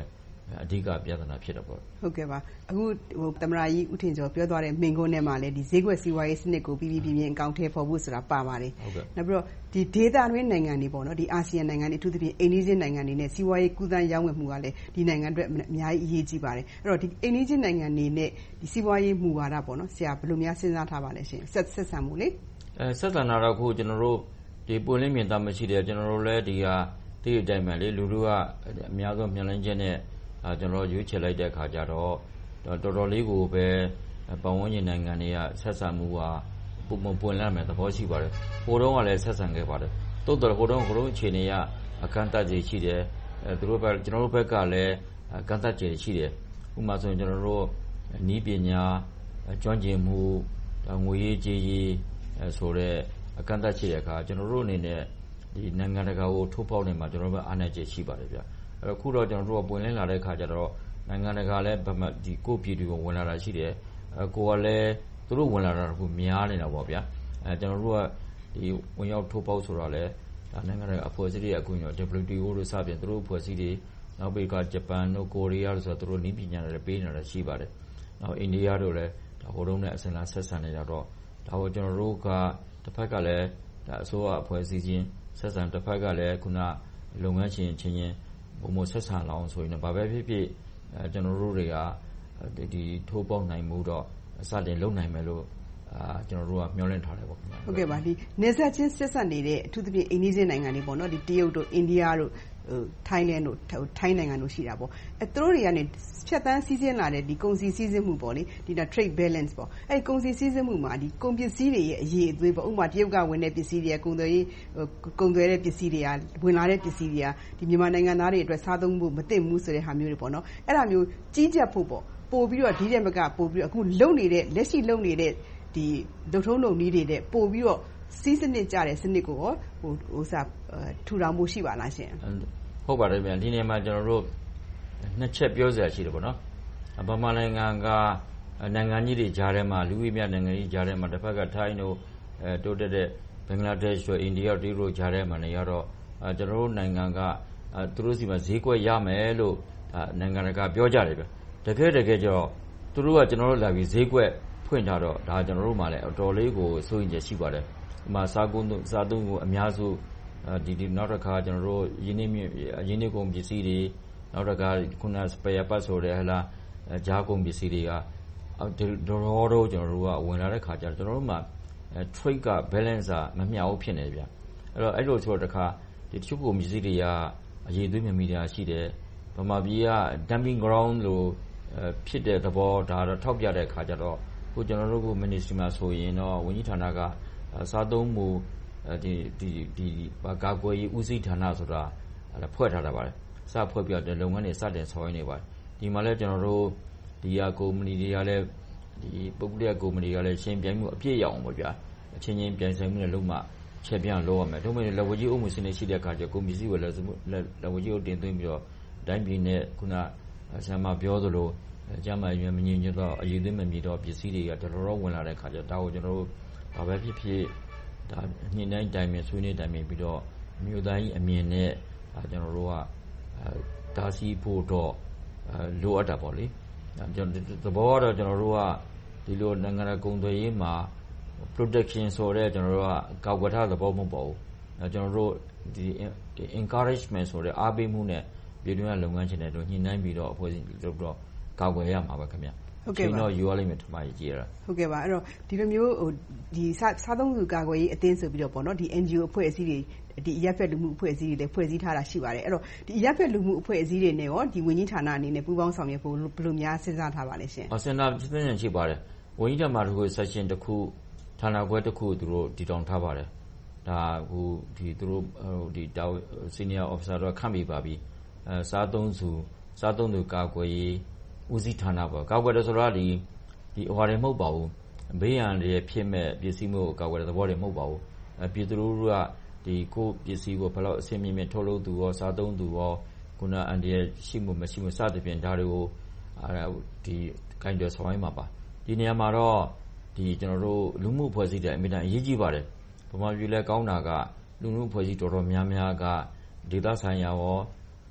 အဓိကပြဿနာဖြစ်တယ်ပေါ့။ဟုတ်ကဲ့ပါ။အခုသမ္မတကြီးဦးထင်ကျော်ပြောသွားတဲ့မိန့်ခွန်းထဲမှာလည်းဈေးကွက်စီးပွားရေးစနစ်ကိုပြည်ပြင်းအကောင်အထည်ဖော်ဖို့ဆိုတာပါပါတယ်။နောက်ပြီးတော့ဒေသတွင်းနိုင်ငံတွေအာဆီယံနိုင်ငံတွေအထူးသဖြင့်အိမ်နီးချင်းနိုင်ငံတွေနဲ့စီးပွားရေးကူးသန်းရောင်းဝယ်မှုကလည်းဒီနိုင်ငံအတွက်အများကြီးအရေးကြီးပါတယ်။အဲဒီတော့အိမ်နီးချင်းနိုင်ငံတွေနဲ့စီးပွားရေးမူဝါဒဆရာဘယ်လိုများစဉ်းစားထားပါလဲရှင်။ဆက်ဆံမှုလေ။ဆက်ဆံတာတော့အခုကျွန်တော်တို့ပွင့်လင်းမြင်သာမှုရှိတယ်ကျွန်တော်တို့လည်းဒီအတိုင်းပဲလေလူတို့ကအများဆုံးမျှော်လင့်ချက်နဲ့ကျွန်တော်ရွေးချယ်လိုက်တဲ့အခါကျတော့တော်တော်လေးကိုပဲပတ်ဝန်းကျင်နိုင်ငံတွေကဆက်ဆံမှုကပုံပွင့်လာမယ်သဘောရှိပါတယ်ဟိုတုန်းကလည်းဆက်ဆံခဲ့ပါတယ်တိုးတော်ဟိုတုန်းအခြေအနေကအကန့်အသတ်ကြီးရှိတယ်သူတို့ကျွန်တော်တို့ဘက်ကလည်းကန့်သတ်ကြီးရှိတယ်ဥပမာဆိုရင်ကျွန်တော်တို့နီးပညာကျွမ်းကျင်မှုငွေရေးကြေးရေးဆိုတဲ့အကန့်အသတ်ရှိတဲ့အခါကျွန်တော်တို့အနေနဲ့ဒီနိုင်ငံတကာကိုထိုးဖောက်နေမှာကျွန်တော်တို့အားနည်းချက်ရှိပါတယ်ဗျအဲ့တော့ခုတော့ကျွန်တော်တို့ကပွင့်လင်းလာတဲ့အခါကျတော့နိုင်ငံတကာလည်းဒီကိုပြည်သူကိုဝင်လာတာရှိတယ်ကိုကလည်းသူတို့ဝင်လာတာကများနေတာပေါ့ဗျာကျွန်တော်တို့ကဒီဝင်ရောက်ထိုးပေါက်ဆိုတာလဲနိုင်ငံတကာအဖွဲ့အစည်းတွေအကူအညီ WTO တို့စပြင်သူတို့အဖွဲ့အစည်းတွေနောက်ပြီးကဂျပန်တို့ကိုရီးယားတို့ဆိုသူတို့နည်းပညာတွေပေးနေတာရှိပါတယ်နောက်အိန္ဒိယတို့လည်းဟိုတုန်းနဲ့အစင်လာဆက်ဆံနေကြတော့ဒါကိုကျွန်တော်တို့ကတစ်ဖက်ကလည်းအစိုးရအဖွဲ့အစည်းချင်းဆက်ဆံတစ်ဖက်ကလည်းခုနလုပ်ငန်းရှင်ချင်းဘုံမဆက်ဆံလောင်းဆိုရင်ဘာပဲဖြစ်ဖြစ်ကျွန်တော်တို့တွေကဒီထိုးပေါက်နိုင်မှုတော့စတင်လုပ်နိုင်မယ်လို့ကျွန်တော်တို့ကမျှော်လင့်ထားတယ်ပေါ့ခင်ဗျာဟုတ်ကဲ့ပါဒီနေဆက်ချင်းဆက်ဆက်နေတဲ့အထူးသဖြင့်အိန္ဒိယနိုင်ငံတွေပေါ့နော်ဒီတရုတ်တို့အိန္ဒိယတို့ထိုင်းလန်တို့ထိုင်းနိုင်ငံတို့ရှိတာပေါ့သူတို့တွေကနေဖြတ်တန်းစီးဆင်းလာတဲ့ဒီကုန်စည်စီးဆင်းမှုပေါ့လေဒီ trade balance ပေါ့အဲဒီကုန်စည်စီးဆင်းမှုမှာဒီကုန်ပစ္စည်းတွေရဲ့အရေးအသွေးပေါ့ဥပမာတရုတ်ကဝင်တဲ့ပစ္စည်းတွေကုန်သွယ်တဲ့ပစ္စည်းတွေကဝင်လာတဲ့ပစ္စည်းတွေကဒီမြန်မာနိုင်ငံသားတွေအတွက်စားသုံးဖို့မသင့်ဘူးဆိုတဲ့ဟာမျိုးတွေပေါ့နော်အဲ့ဒါမျိုးကြီးကြပ်ဖို့ပေါ့ပို့ပြီးတော့ဒီတဲ့ဘက်ကပို့ပြီးတော့အခုလုံနေတဲ့လက်ရှိလုံနေတဲ့ဒီဒုထုံးလုံနည်းတွေတဲ့ပို့ပြီးတော့စီးစနစ်ကြတဲ့စနစ်ကိုထူထောင်မှုရှိပါလားရှင်ဟုတ်ပါတယ်ဗျာဒီနေ့မှာကျွန်တော်တို့နှစ်ချက်ပြောစရာရှိတယ်ပေါ့နော်ဗမာနိုင်ငံကနိုင်ငံကြီးတွေကြားထဲမှာလူဦးရေများနိုင်ငံကြီးကြားထဲမှာတစ်ဖက်ကထိုင်းတို့တိုးတက်တဲ့ဘင်္ဂလားဒေ့ရှ်တို့အိန္ဒိယတို့ကြားထဲမှာနေရတော့ကျွန်တော်တို့နိုင်ငံကသူတို့စီမှာဈေးကွက်ရမယ်လို့နိုင်ငံတကာပြောကြတယ်ဗျတကယ်ကျတော့သူတို့ကကျွန်တော်တို့လာပြီးဈေးကွက်ဖွင့်ထားတော့ဒါကျွန်တော်တို့မှလည်းအတော်လေးကိုစိုးရိမ်ချက်ရှိပါတယ်ဥပမာစားသုံးကိုအများစုဒီနောက်တစ်ခါကျွန်တော်တို့ရင်းနှီးကုန်ပစ္စည်းတွေနောက်တစ်ခါခုန spare part ဆိုတဲ့ဟလာဂျားကုန်ပစ္စည်းတွေကတော့ကျွန်တော်တို့ကဝင်လာတဲ့ခါကျတော့ကျွန်တော်တို့မှ trade က balance မမျှဘူးဖြစ်နေဗျအဲ့လိုဆိုတော့တစ်ခါဒီတချို့ကုန်ပစ္စည်းတွေကအရေးသွေးမြမီတာရှိတယ်ဗမာပြည်က dumping ground လို့ဖြစ်တဲ့သဘောဒါတော့ထောက်ပြတဲ့ခါကျတော့ခုကျွန်တော်တို့က ministry မှာဆိုရင်တော့ဝန်ကြီးဌာနကစားသုံးမှုဒီကာကွယ်ရေးဦးစီးဌာနဆိုတာဖွဲ့ထားတာပါတယ်စဖွဲ့ပြတဲ့လုပ်ငန်းတွေစတင်ဆောင်ရွက်နေပါတယ်ဒီမှာလည်းကျွန်တော်တို့ဒီကုမ္ပဏီတွေကလည်းဒီပုဂ္ဂလိကကုမ္ပဏီကလည်းရှင်းပြိုင်မှုအပြည့်ရအောင်ပေါ့ဗျာအချင်းချင်းပြိုင်ဆိုင်မှုနဲ့လုံးဝချက်ပြန့်လုပ်ရမယ်ဒါမှမဟုတ်လက်ဝကြီးအုပ်မှုစနစ်ရှိတဲ့အခါကျကုန်ပစ္စည်းကိုလက်ဝကြီးအုပ်တင်သွင်းပြီးတော့တိုင်းပြည်နဲ့ခုနဆရာမပြောသလိုကျမရွေးမငြင်းညတော့အရေးသွင်းမမြည်တော့ပစ္စည်းတွေကတော်တော်ဝင်လာတဲ့အခါကျဒါကိုကျွန်တော်တို့ဘာပဲဖြစ်ဖြစ်ဒါညှိနှိုင်းတိုင်ပင်ဆွေးနွေးတိုင်ပင်ပြီးတော့မြို့သားကြီးအမြင်နဲ့ကျွန်တော်တို့ကတားဆီးဖို့တော့လိုအပ်တာပေါ့လေသဘောကတော့ကျွန်တော်တို့ကဒီလိုနိုင်ငံရေးကုန်သွယ်ရေးမှာ protection ဆိုတဲ့ကျွန်တော်တို့ကကောက်ွယ်ထားသဘောမဟုတ်ပါဘူးကျွန်တော်တို့ဒီ encouragement ဆိုတဲ့အားပေးမှုနဲ့ပြည်တွင်းကလုပ်ငန်းရှင်တွေတို့ညှိနှိုင်းပြီးတော့အဖွဲ့အစည်းလုပ်တော့ကောက်ွယ်ရမှာပါခင်ဗျဟုတ်ကဲ့ပါတော့ယူရလိမ့်မယ်ထမကြီးကြည့်ရတာဟုတ်ကဲ့ပါအဲ့တော့ဒီလိုမျိုးဒီစားသုံးသူကာကွယ်ရေးအသင်းဆိုပြီးတော့ပေါ့နော်ဒီ NGO အဖွဲ့အစည်းတွေဒီရပ်ဖက်လူမှုအဖွဲ့အစည်းတွေလည်းဖွဲ့စည်းထားတာရှိပါတယ်အဲ့တော့ဒီရပ်ဖက်လူမှုအဖွဲ့အစည်းတွေနဲ့ရောဒီဝန်ကြီးဌာနအနေနဲ့ပူးပေါင်းဆောင်ရွက်ဖို့ဘယ်လိုများစဉ်းစားထားပါလဲရှင်စဉ်းစားရှိပါတယ်ဝန်ကြီးဌာနတို့ကို section တစ်ခုဌာနခွဲတစ်ခုသူတို့တည်ထောင်ထားပါတယ်ဒါဟိုဒီသူတို့ဒီတောင် senior officer တော့ခန့်ပြီးပါပြီစားသုံးသူကာကွယ်ရေးဦးစီးဌာနပေါ့ကာကွယ်တယ်ဆိုတော့ဒီဟိုတွေမဟုတ်ပါဘူးဘေးရန်တွေဖြစ်မဲ့ပစ္စည်းမျိုးကာကွယ်တဲ့သဘောတွေမဟုတ်ပါဘူးပြည်သူတို့ကဒီကိုပစ္စည်းကိုဘယ်လောက်အဆင့်မြင့်မြင့်ထုတ်လုပ်သူရောစားသုံးသူရောခုနအန်ဒီရဲ့ရှိမှုမရှိမှုစသဖြင့်ဒါတွေကိုဒီကိုင်တွယ်ဆောင်ရွက်မှာပါဒီနေရာမှာတော့ဒီကျွန်တော်တို့လူမှုဖွဲ့စည်းတဲ့အမြဲတမ်းအရေးကြီးပါတယ်ဗမာပြည်လဲကောင်းတာကလူမှုဖွဲ့စည်းတော်တော်များများကဒေသဆိုင်ရာရော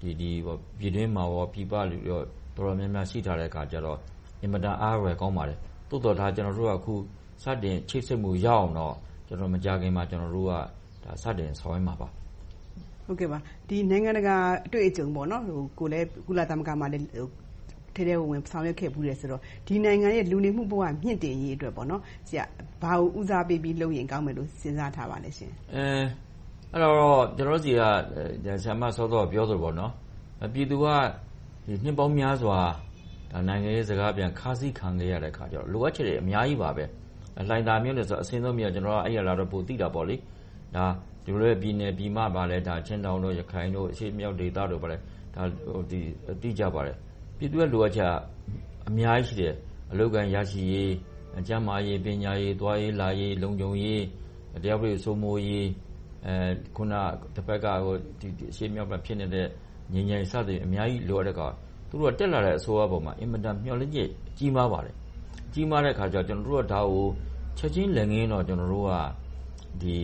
ပြည်တွင်းမှာရောပြည်ပလူရောတော်တော်များများရှိထားတဲ့အခါကျတော့အင်မတန်အားရကောင်းပါတယ်သို့တော်ဒါကျွန်တော်တို့ကအခုစတင်ချိတ်ဆက်မှုရအောင်တော့ကျွန်တော်မကြခင်မှာကျွန်တော်တို့ကဒါစတင်ဆောင်ရွက်မှာပါဟုတ်ကဲ့ပါဒီနိုင်ငံတကာအတွေ့အကြုံပေါ့နော်ကိုလည်းကုလသမဂ္ဂမှာလည်းထဲထဲဝင်ဆောင်ရွက်ခဲ့ဘူးတယ်ဆိုတော့ဒီနိုင်ငံရဲ့လူနေမှုဘဝမြင့်တင်ရေးအတွက်ပေါ့နော်ဆရာဘာကိုဦးစားပေးပြီးလုပ်ရင်ကောင်းမယ်လို့စဉ်းစားထားပါလဲရှင်အဲ့တော့ကျွန်တော်တို့စီကဆရာမစောတော့ပြောသလိုပေါ့နော်ပြည်သူကဒီနှစ်ပေါင်းများစွာဒါနိုင်ငံရေးစကားပြန်ခါးစည်းခံခဲ့ရတဲ့အခါကျတော့လိုအပ်ချက်တွေအများကြီးပါပဲလှိုင်သာမြို့နယ်ဆိုအစင်းဆုံးမြို့ကျွန်တော်ကအဲ့ရလာတော့ပို့သိတာပေါ့လေဒါဒီလိုပြည်နယ်ပြည်မပါလဲဒါချင်းတောင်တို့ရခိုင်တို့အရှေ့မြောက်ဒေသတို့ပါလဲဒါဒီတိကျပါတယ်ပြည်သူရဲ့လိုအပ်ချက်အများကြီးရှိတယ်အလုပ်ကန်ရရှိရေးအကျန်းမာရေးပညာရေးသွားရေးလာရေးလုံခြုံရေးတရားဥပဒေစိုးမိုးရေးခုနတစ်ဖက်ကဒီအရှေ့မြောက်ဘက်ဖြစ်နေတဲ့ငြိမ်းချမ်းစသဖြင့်အများကြီးလိုအပ်တဲ့ကသူတို့ကတက်လာတဲ့အစိုးရပေါ်မှာအင်မတန်မျှော်လင့်ချက်ကြီးမားပါတယ်ကြီးမားတဲ့အခါကျတော့ကျွန်တော်တို့ကဒါကိုချက်ချင်းလက်ငင်းတော့ကျွန်တော်တို့ကဒီ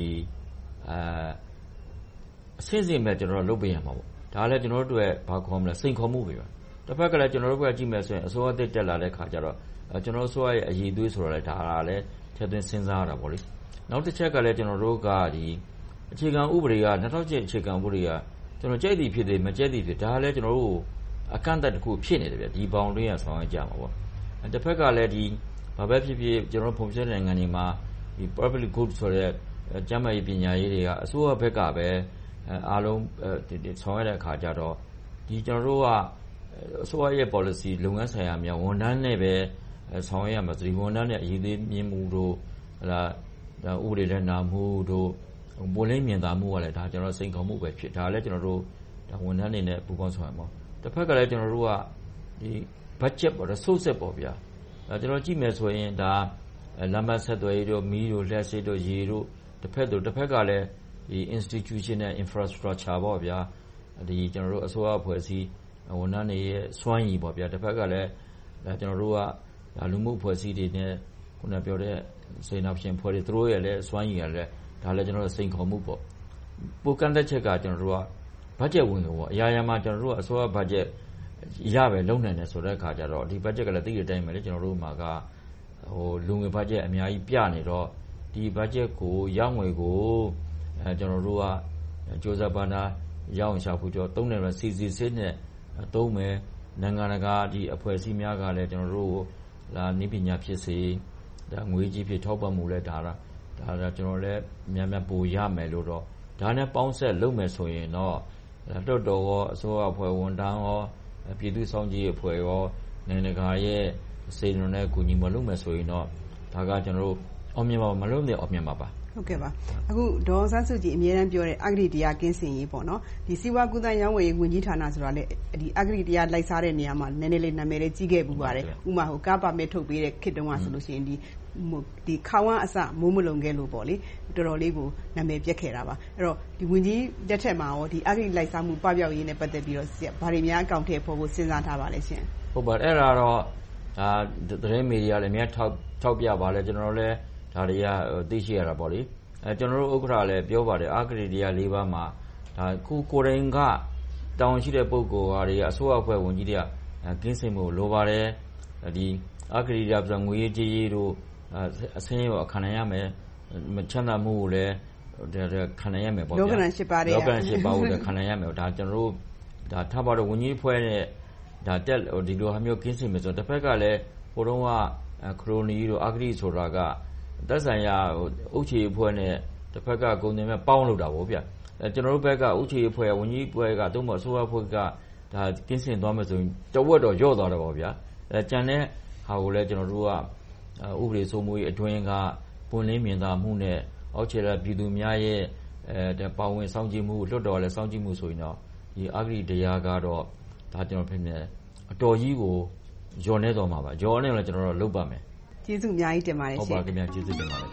အစစ်စစ်မဲ့ကျွန်တော်တို့လုပ်ပေးရမှာပေါ့ဒါလည်းကျွန်တော်တို့အတွက်ဘာခေါ်မလဲစိန်ခေါ်မှုပဲတစ်ဖက်ကလည်းကျွန်တော်တို့ကကြည့်မယ်ဆိုရင်အစိုးရတက်လာတဲ့အခါကျတော့ကျွန်တော်တို့အစိုးရရဲ့အည်သွေးဆိုတော့လည်းဒါကလည်းထည့်သွင်းစဉ်းစားရတာပေါ့လေနောက်တစ်ချက်ကလည်းကျွန်တော်တို့ကဒီအခြေခံဥပဒေက2007အခြေခံဥပဒေကကျွန်တော်ကြိုက်သည်ဖြစ်တယ်မကြိုက်သည်ဖြစ်ဒါလည်းကျွန်တော်တို့အကန့်အသတ်တစ်ခုဖြစ်နေတယ်ဗျဒီဘောင်တွင်းရဆောင်ရကြမှာပေါ့တစ်ဖက်ကလည်းဒီဘာပဲဖြစ်ဖြစ်ကျွန်တော်ဖွံ့ဖြိုးနိုင်ငံတွေမှာဒီ public good ဆိုတဲ့ကျန်းမာရေးပညာရေးတွေကအစိုးရဘက်ကပဲအားလုံးဆောင်ရတဲ့အခါကျတော့ဒီကျွန်တော်တို့ကအစိုးရရဲ့ policy လုပ်ငန်းဆိုင်ရာများဝန်ထမ်းနဲ့ပဲဆောင်ရမှာဒီဝန်ထမ်းနဲ့အရေးသေးမြင်မှုတို့ဒါဥပဒေလက်နာမှုတို့ပုံလိမ့်မြင်သာမှုကလည်းဒါကျွန်တော်စိန်ခေါ်မှုပဲဖြစ်ဒါလည်းကျွန်တော်တို့ဒါဝန်ထမ်းတွေနဲ့ပူးပေါင်းဆောင်ရမှာတစ်ဖက်ကလည်းကျွန်တော်တို့ကဒီ budget ပေါ့ resource ပေါ့ဗျာဒါကျွန်တော်ကြည့်မယ်ဆိုရင်ဒါလမ်းမဆက်သွယ်ရေးတို့မီးတို့လျှက်စစ်တို့ရေတို့တစ်ဖက်ကလည်းဒီ institutional infrastructure ပေါ့ဗျာဒီကျွန်တော်တို့အစိုးရအဖွဲ့အစည်းဝန်ထမ်းတွေရဲ့စွမ်းရည်ပေါ့ဗျာတစ်ဖက်ကလည်းဒါကျွန်တော်တို့ကဒါလူမှုအဖွဲ့အစည်းတွေနဲ့ခုနပြောတဲ့စေနာရှင်ဖွဲ့တွေသူတို့ရဲ့လည်းစွမ်းရည်ရလည်းဒါလည်းကျွန်တော်တို့စိန်ခေါ်မှုပေါ့ပိုကန့်သက်ချက်ကကျွန်တော်တို့ကဘတ်ဂျက်ဝင်လို့ပေါ့အရာရာမှာကျွန်တော်တို့ကအစိုးရဘတ်ဂျက်ရပဲလုံနိုင်တယ်ဆိုတဲ့အခါကျတော့ဒီဘတ်ဂျက်ကလည်းသိတဲ့အတိုင်းပဲလေကျွန်တော်တို့မှာကလူငွေဘတ်ဂျက်အများကြီးပြနေတော့ဒီဘတ်ဂျက်ကိုရောက်ငွေကိုကျွန်တော်တို့ကစ조사ပါနာရအောင်ရှာဖွေတော့သုံးတယ်ပဲစီစစ်နဲ့သုံးမယ်နိုင်ငံတကာဒီအဖွဲ့အစည်းများကလည်းကျွန်တော်တို့လာနည်းပညာဖြစ်စေဒါငွေကြီးဖြစ်ထောက်ပံ့မှုလဲဒါကျွန်တော်လည်းများပိုရမယ်လို့တော့ဒါနဲ့ပေါင်းဆက်လုပ်မယ်ဆိုရင်တော့လွတ်တော်ရောအစိုးရအဖွဲ့ဝန်ထမ်းရောပြည်သူ့စောင့်ကြည့်အဖွဲ့ရောနိုင်ငံတကာရဲ့စေတနာနဲ့ကူညီမလုပ်မယ်ဆိုရင်တော့ဒါကကျွန်တော်တို့အောင်မြင်ပါမလို့နဲ့အောင်မြင်ပါပါဟုတ်ကဲ့ပါအခုဒေါ်ဆန်းစုကြည်အမြဲတမ်းပြောတဲ့အဂတိတရားကင်းစင်ရေးပေါ့နော်ဒီစီးပွားကူးသန်းရောင်းဝယ်ရေးဝန်ကြီးဌာနဆိုတာလေဒီအဂတိတရားလိုက်စားတဲ့နေရာမှာနည်းနည်းလေးနာမည်လေးကြီးခဲ့ပူပါတယ်ဥမာကားပါမစ်ထုတ်ပေးတဲ့ခေတ်တုန်းကဆိုလို့ရှိရင်ဒီခေါဝမ်းအစမိုးမလုံခဲ့လို့ပေါ့လေတော်တော်လေးကိုနာမည်ပြက်ခဲ့တာပါအဲ့တော့ဒီဝန်ကြီးတက်ထက်မှာရောဒီအဂတိလိုက်စားမှုပပျောက်ရေးနဲ့ပတ်သက်ပြီးတော့ဘာတွေများအကောင့်ထဲပေါ်ဖို့စဉ်းစားထားပါလဲရှင်ဟုတ်ပါအဲ့ဒါတော့ဒါသတင်းမီဒီယာလည်းအများထောက်ပြပါလဲကျွန်တော်လည်းဒါတွေကသိရှိရတာပေါ့လေကျွန်တော်တို့ဥက္ကဋ္ဌလည်းပြောပါတယ်အဂတိတရား၄ပါးမှာဒါကိုယ်တိုင်ကတောင်းရှိတဲ့ပုဂ္ဂိုလ်ဟာတွေအစိုးရအဖွဲ့ဝန်ကြီးတွေကင်းစင်မှုလိုပါတယ်ဒီအဂတိတရားပြန်ငွေကြေးရေးတို့အစင်းရောခံနိုင်ရမယ်မချမ်းသာမှုကိုလည်းခံနိုင်ရမယ်ပေါ့ဗျာလောကရန်၈ပါးကိုလည်းခံနိုင်ရမယ်ဒါကျွန်တော်တို့ဒါထားပါတော့ဝန်ကြီးအဖွဲ့နဲ့ဒါတက်ဒီလိုဟာမျိုးကင်းစင်မယ်ဆိုတစ်ဖက်ကလည်းဟိုတုန်းကခရိုနီတို့အဂတိဆိုတာကသက်ဆိုင်ရာအုပ်ချုပ်ရေးအဖွဲ့နဲ့တစ်ဖက်ကကုန်တင်မဲ့ပေါင်းလို့တာပေါ့ဗျကျွန်တော်တို့ဘက်ကအုပ်ချုပ်ရေးအဖွဲ့ဝန်ကြီးအဖွဲ့ကသို့မဟုတ်အစိုးရအဖွဲ့ကဒါကင်းစင်သွားမယ်ဆိုရင်တဝက်တော့ညော့သွားတယ်ပေါ့ဗျာကြံတဲ့ဟာကိုလည်းကျွန်တော်တို့ကဥပဒေစိုးမိုးရေးအတွင်းကပွင့်လင်းမြင်သာမှုနဲ့အောက်ခြေကပြည်သူများရဲ့ပါဝင်စောင့်ကြည့်မှုလွတ်တော်လည်းစောင့်ကြည့်မှုဆိုရင်တော့ဒီအဂတိတရားကတော့ဒါကျွန်တော်ဖြစ်နေအတော်ကြီးကိုညော်နေတော့မှာပါညော်နေလည်းကျွန်တော်တို့လုပ်ပါမယ်ကျေးဇူးအများကြီးတင်ပါတယ်ရှင်ဟုတ်ပါခင်ဗျာကျေးဇူးတင်ပါတယ်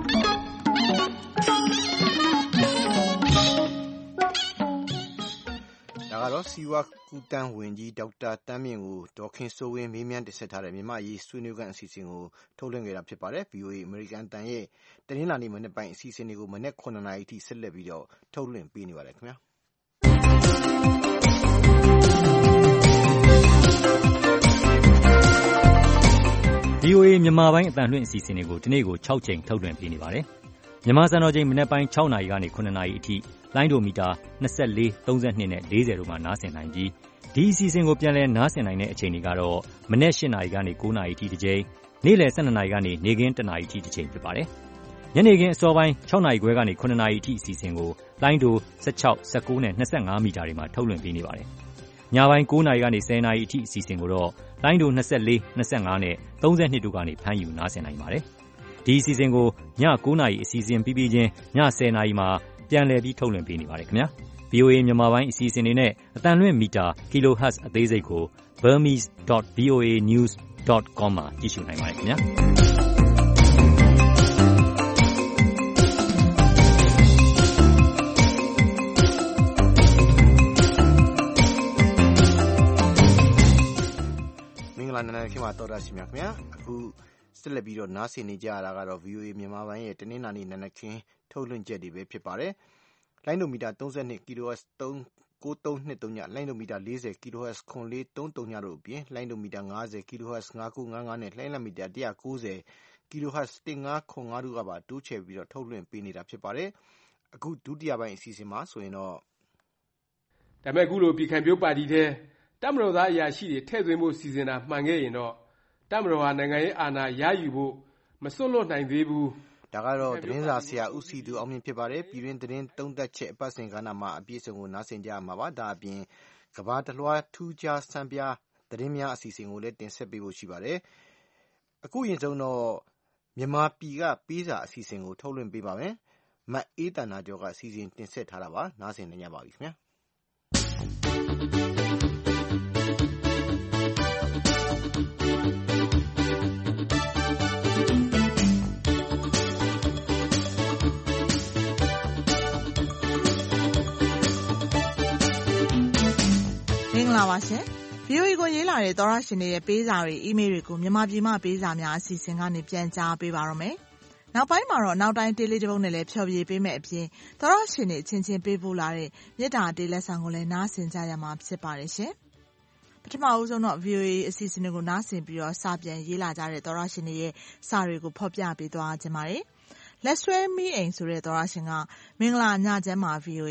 ဒါကတော့စီဝါကူတန်းဝင်ကြီးဒေါက်တာတန်းမြင့်ကိုဒေါ်ခင်စိုးဝင်းမေးမြန်းတင်ဆက်ထားတဲ့မြန်မာရေးဆွေးနွေးခန်းအစီအစဉ်ကိုထုတ်လွှင့်ခဲ့တာဖြစ်ပါတယ် VOA အမေရိကန်တန်ရဲ့တနင်္လာနေ့မနေ့ပိုင်းအစီအစဉ်တွေကိုမနေ့9:00 နာရီအထိဆက်လက်ပြီးတော့ထုတ်လွှင့်ပေးနေပါတယ်ခင်ဗျာမြန်မာပိုင်းအသံလွှင့်အစီအစဉ်တွေကိုဒီနေ့ကို6ချိန်ထုတ်လွှင့်ပေးနေပါတယ်။မြန်မာစံတော်ချိန်မနက်ပိုင်း6နာရီကနေ9နာရီအထိလိုင်းဒိုမီတာ24 32နဲ့40တို့မှာနားဆင်နိုင်ပြီးဒီအစီအစဉ်ကိုပြန်လည်နားဆင်နိုင်တဲ့အချိန်တွေကတော့မနက်8နာရီကနေ9နာရီအထိတစ်ချိန်နေ့လယ်12နာရီကနေနေ့ခင်း1နာရီအထိတစ်ချိန်ဖြစ်ပါတယ်။ညနေခင်းအစောပိုင်း6နာရီခွဲကနေ9နာရီအထိအစီအစဉ်ကိုလိုင်းဒို16 19နဲ့25မီတာတွေမှာထုတ်လွှင့်ပေးနေပါတယ်။ညပိုင်း9နာရီကနေ10နာရီအထိအစီအစဉ်ကိုတော့လိုင်းဒို24 25နဲ့32တို့ကနေဖမ်းယူနားဆင်နိုင်ပါတယ်။ဒီအစီအစဉ်ကိုည9နာရီအစီအစဉ်ပြီးပြီးချင်းည10နာရီမှာပြန်လည်ပြီးထုတ်လွှင့်ပေးနေပါတယ်ခင်ဗျာ။ VOA မြန်မာပိုင်းအစီအစဉ်တွေနဲ့အသံလွှင့်မီတာ kilohertz အသေးစိတ်ကို burmese.voanews.com မှာကြည့်ရှုနိုင်ပါတယ်ခင်ဗျာ။နန်းခင်မှာတော်တာရှိမြခင်ဗျာအခုဆက်လက်ပြီးတော့နားဆင်နေကြရတာကတော့ VOA မြန်မာပိုင်းရဲ့တနင်္လာနေ့နန်းခင်းထုတ်လွှင့်ချက်တွေပဲဖြစ်ပါတယ်လိုင်းဒိုမီတာ32 kHz 9323ညလိုင်းဒိုမီတာ40 kHz 9433ညတို့အပြင်လိုင်းဒိုမီတာ50 kHz 5955နဲ့လိုင်းလမီတာ190 kHz 1505တို့ကပါတိုးချဲ့ပြီးတော့ထုတ်လွှင့်ပေးနေတာဖြစ်ပါတယ်အခုဒုတိယပိုင်းအစီအစဉ်မှာဆိုရင်တော့ဒါပေမဲ့အခုလိုပြည်ခိုင်ဖြိုးပါတီထဲတပ်မတော်သားအရာရှိတွေထည့်သွင်းဖို့စီစဉ်တာမှန်ခဲ့ရင်တော့တပ်မတော်ဟာနိုင်ငံရေးအာဏာရယူဖို့မစွန့်လွတ်နိုင်သေးဘူးဒါကတော့သတင်းစာဆရာဦးစီသူအောင်မြင့်ဖြစ်ပါတယ်ပြည်တွင်းသတင်းသုံးသပ်ချက်အပတ်စဉ်ကဏ္ဍမှာအပြည့်အစုံကိုနားဆင်ကြရမှာပါဒါအပြင်ကမ္ဘာတလွှားထူးခြားဆန်းပြားသတင်းများအစီအစဉ်ကိုလည်းတင်ဆက်ပေးဖို့ရှိပါတယ်အခုရင်ဆုံးတော့မြန်မာပြည်ကပေးစာအစီအစဉ်ကိုထုတ်လွှင့်ပေးပါမယ်မတ်အေးတန်နာကျော်ကအစီအစဉ်တင်ဆက်ထားတာပါနားဆင်နိုင်ကြပါပြီခင်ဗျာမင်္ဂလာပါရှင် VOA ကိုရေးလာတဲ့သောရရှင်တွေရဲ့ပေးစာတွေအီးမေးလ်တွေကိုမြန်မာပြည်မှပေးစာများအစီအစဉ်ကနေပြန်ကြားပေးပါရမယ်။နောက်ပိုင်းမှာတော့နောက်တိုင်းတေးလေးတစ်ပုဒ်နဲ့လည်းဖျော်ဖြေပေးမယ်အပြင်သောရရှင်တွေအချင်းချင်းပေးပို့လာတဲ့မြစ်တာတေးလက်ဆောင်ကိုလည်းနားဆင်ကြရမှာဖြစ်ပါတယ်ရှင်။ပထမဦးဆုံးတော့ VOA အစီအစဉ်တွေကိုနားဆင်ပြီးတော့စာပြန်ရေးလာကြတဲ့သောရရှင်တွေရဲ့စာတွေကိုဖော်ပြပေးသွားခြင်းပါတယ်။လက်ဆွဲမိအိမ်ဆိုတဲ့သောရရှင်ကမင်္ဂလာညချမ်းပါ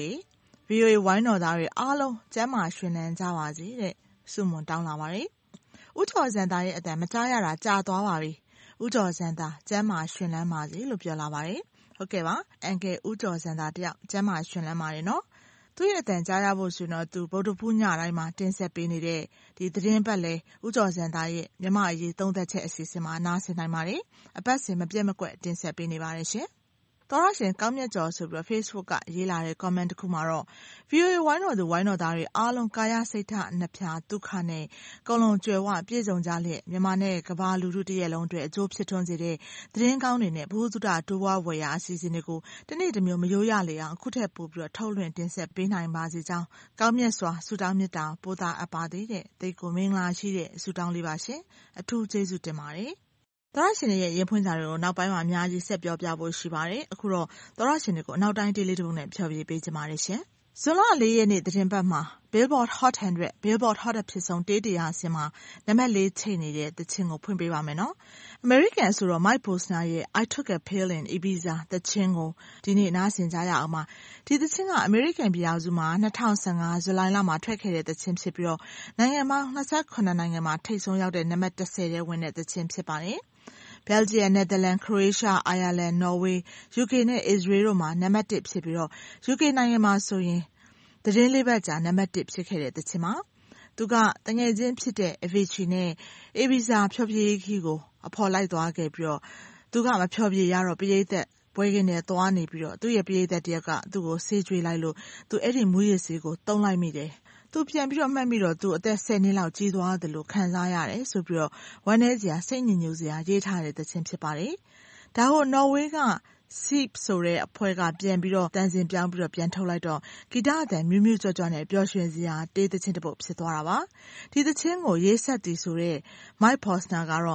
VOA ဝိုင်းတော်သားတွေအားလုံးကျမ်းမာရွှင်လန်းကြပါစေတဲ့ဆုမွန်တောင်းလာပါတယ်။ဦးကျော်စံသားရဲ့အတန်မကြားရတာကြာသွားပါပြီ။ဦးကျော်စံသားကျမ်းမာရွှင်လန်းပါစေလို့ပြောလာပါတယ်။ဟုတ်ကဲ့ပါ။အန်ကယ်ဦးကျော်စံသားတယောက်ကျမ်းမာရွှင်လန်းပါတယ်နော်။သူ့ရဲ့အတန်ကြားရဖို့ဆိုတော့သူဗုဒ္ဓဖူးညတိုင်းမှာတင်ဆက်ပေးနေတဲ့ဒီသတင်းပတ်လဲဦးကျော်စံသားရဲ့မြမအရေးသုံးသက်ချက်အစီအစဉ်မှာနားဆင်နိုင်ပါတယ်။အပတ်စဉ်မပြတ်မကွက်တင်ဆက်ပေးနေပါတယ်ရှင်။သောရရှင်ကောင်းမြတ်ကျော်ဆိုပြီးတော့ Facebook ကရေးလာတဲ့ comment တစ်ခုမှာတော့ VOA ဝိုင်းတော်သူဝိုင်းတော်သားတွေအားလုံးကာယစိတ်ဓာတ်နှဖျားဒုက္ခနဲ့ကုံလုံးကြွယ်ဝပြည့်စုံကြလျက်မြန်မာနဲ့ကမ္ဘာလူထုတရက်လုံးအတွက်အကျိုးဖြစ်ထွန်းစေတဲ့သတင်းကောင်းတွေနဲ့ဘုဟုသုတတိုးပွားဝယ်ရာအစီအစဉ်တွေကိုတနေ့တစ်မျိုးမရိုးရလေအောင်အခုထက်ပိုပြီးတော့ထုတ်လွှင့်တင်ဆက်ပေးနိုင်ပါစေကြောင်းကောင်းမြတ်စွာဆုတောင်းမေတ္တာပို့သအပ်ပါသည်တဲ့တိတ်ကိုမင်္ဂလာရှိတဲ့ဆုတောင်းလေးပါရှင်အထူးကျေးဇူးတင်ပါတယ်သောရရှင်တွေရဲ့ရင်ဖွင့်စာတွေကိုနောက်ပိုင်းမှာအများကြီးဆက်ပြောပြဖို့ရှိပါတယ်အခုတော့သောရရှင်တွေကိုနောက်တိုင်းတေးလေးတစ်ပုဒ်နဲ့ဖျော်ဖြေပေးကြပါရရှင်ဇွန်လ4ရက်နေ့သတင်းပတ်မှာ Billboard Hot 100 Billboard Hot ဖြစ်ဆုံးတေးတရားစင်မှာနံပါတ်4ချိန်နေတဲ့သချင်းကိုဖွင့်ပေးပါမယ်နော်။ American ဆိုတော့ Mike Posner ရဲ့ I Took a Pill in Ibiza သချင်းကိုဒီနေ့နားဆင်ကြရအောင်ပါ။ဒီသချင်းက American ပြည်ထောင်စုမှာ2015ဇူလိုင်လမှာထွက်ခဲ့တဲ့သချင်းဖြစ်ပြီးတော့နိုင်ငံပေါင်း28နိုင်ငံမှာထိပ်ဆုံးရောက်တဲ့နံပါတ်10ထဲဝင်တဲ့သချင်းဖြစ်ပါတယ်။ Belgium, Netherlands, Croatia, Ireland, Norway, UK နဲ့ Israel တို့မှာနံပါတ်1ဖြစ်ပြီးတော့ UK နိုင်ငံမှာဆိုရင်သတင်းလေးပတ်ကြာနံပါတ်1ဖြစ်ခဲ့တဲ့သချင်းမှာသူကတငယ်ချင်းဖြစ်တဲ့ Avicii နဲ့ Ibiza ဖျော်ဖြေခီးကိုအဖော်လိုက်သွားခဲ့ပြီးတော့သူကမဖျော်ဖြေရတော့ပရိသတ်ပွဲကင်းနဲ့သွားနေပြီးတော့သူ့ရဲ့ပရိသတ်တယောက်ကသူ့ကိုဆေးကျွေးလိုက်လို့သူအဲ့ဒီမူရစ်ဆေးကိုတုံးလိုက်မိတယ်သူပြန်ပြီးတော့မှတ်မိတော့သူအသက်10နှစ်လောက်ကြီးသွားတယ်လို့ခံစားရတယ်ဆိုပြီးတော့ဝမ်းနည်းစရာစိတ်ညစ်ညူစရာရေးထားတဲ့သချင်းဖြစ်ပါတယ်ဒါကိုနော်ဝေးက Seep ဆိုတဲ့အဖွဲ့ကပြန်ပြီးတော့တန်စင်ပြောင်းပြီးတော့ပြန်ထုတ်လိုက်တော့ဂီတအသံမြူးမြူးကြွကြွနဲ့ပျော်ရွှင်စရာတေးသချင်းတစ်ပုဒ်ဖြစ်သွားတာပါဒီသချင်းကိုရေးဆက်တည်ဆိုတဲ့ Mike Posner ကတော့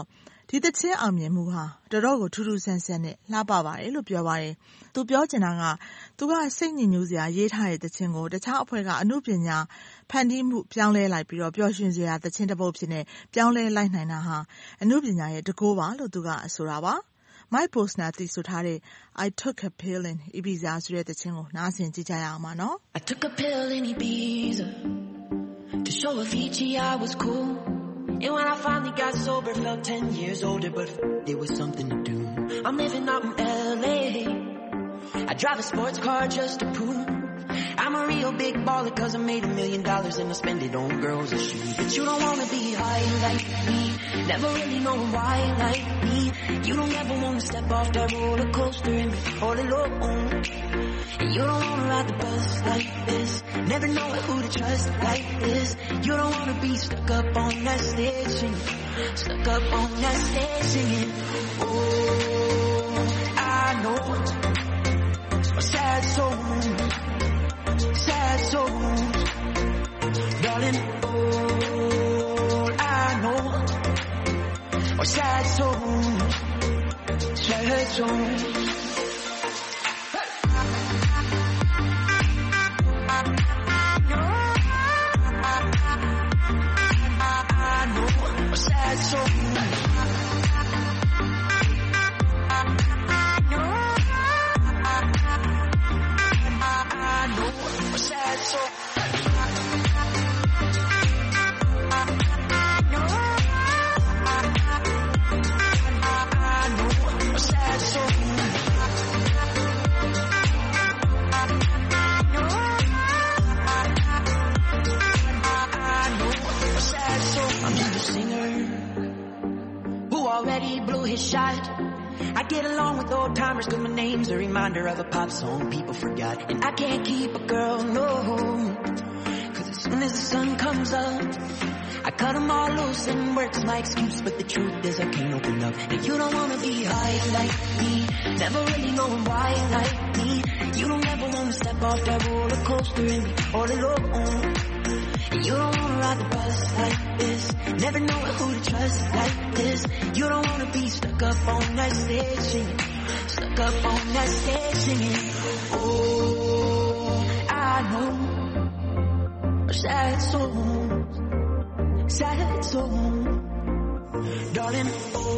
ဒီသချင်းအောင်မြင်မှုဟာတော်တော်ကိုထူးထူးဆန်းဆန်းနဲ့လှပပါတယ်လို့ပြောပါတယ်။သူပြောချင်တာကသူကစိတ်ညစ်ညူးစရာရေးထားတဲ့သချင်းကိုတခြားအဖွဲ့ကအမှုပညာဖန်တီးမှုပြောင်းလဲလိုက်ပြီးတော့ပျော်ရွှင်စရာသချင်းတစ်ပုဒ်ဖြစ်နေပြောင်းလဲလိုက်နိုင်တာဟာအမှုပညာရဲ့တကိုးပါလို့သူကဆိုတာပါ။ Mike Posner တီးဆိုထားတဲ့ I took a pill in Ibiza ဆိုတဲ့သချင်းကိုနားဆင်ကြည့်ကြရအောင်ပါနော် I took a pill in Ibiza to show Avicii I was cool. And when I finally got sober, felt 10 years older, but there was something to do. I'm living out in LA. I drive a sports car just to prove I'm a real big baller, cause I made $1 million and I spend it on girls and shoes. But you don't wanna be high like me, never really know why like me. You don't ever wanna step off that roller coaster and be all alone. And you don't wanna ride the bus like this, never know who to trust like this. You don't wanna be stuck up on that stage singing, stuck up on that stage singing. Oh, I know a sad soul, sad souls, darling. All I know are sad souls, sad souls. Sad soul. Sad soul. Sad soul. I'm just a singer who already blew his shot. I get along with old timers cause my name's a reminder of a pop song people forgot. And I can't keep a girl, no, cause as soon as the sun comes up I cut them all loose and work's my excuse. But the truth is I can't open up. And you don't wanna be high like me, never really knowing why like me. You don't ever wanna step off that roller coaster and be all alone. And you don't wanna ride the bus like this, never know who to trust like this. You don't wanna be stuck up on that stage singing, stuck up on that stage singing. Oh, I know sad souls, sad souls, darling.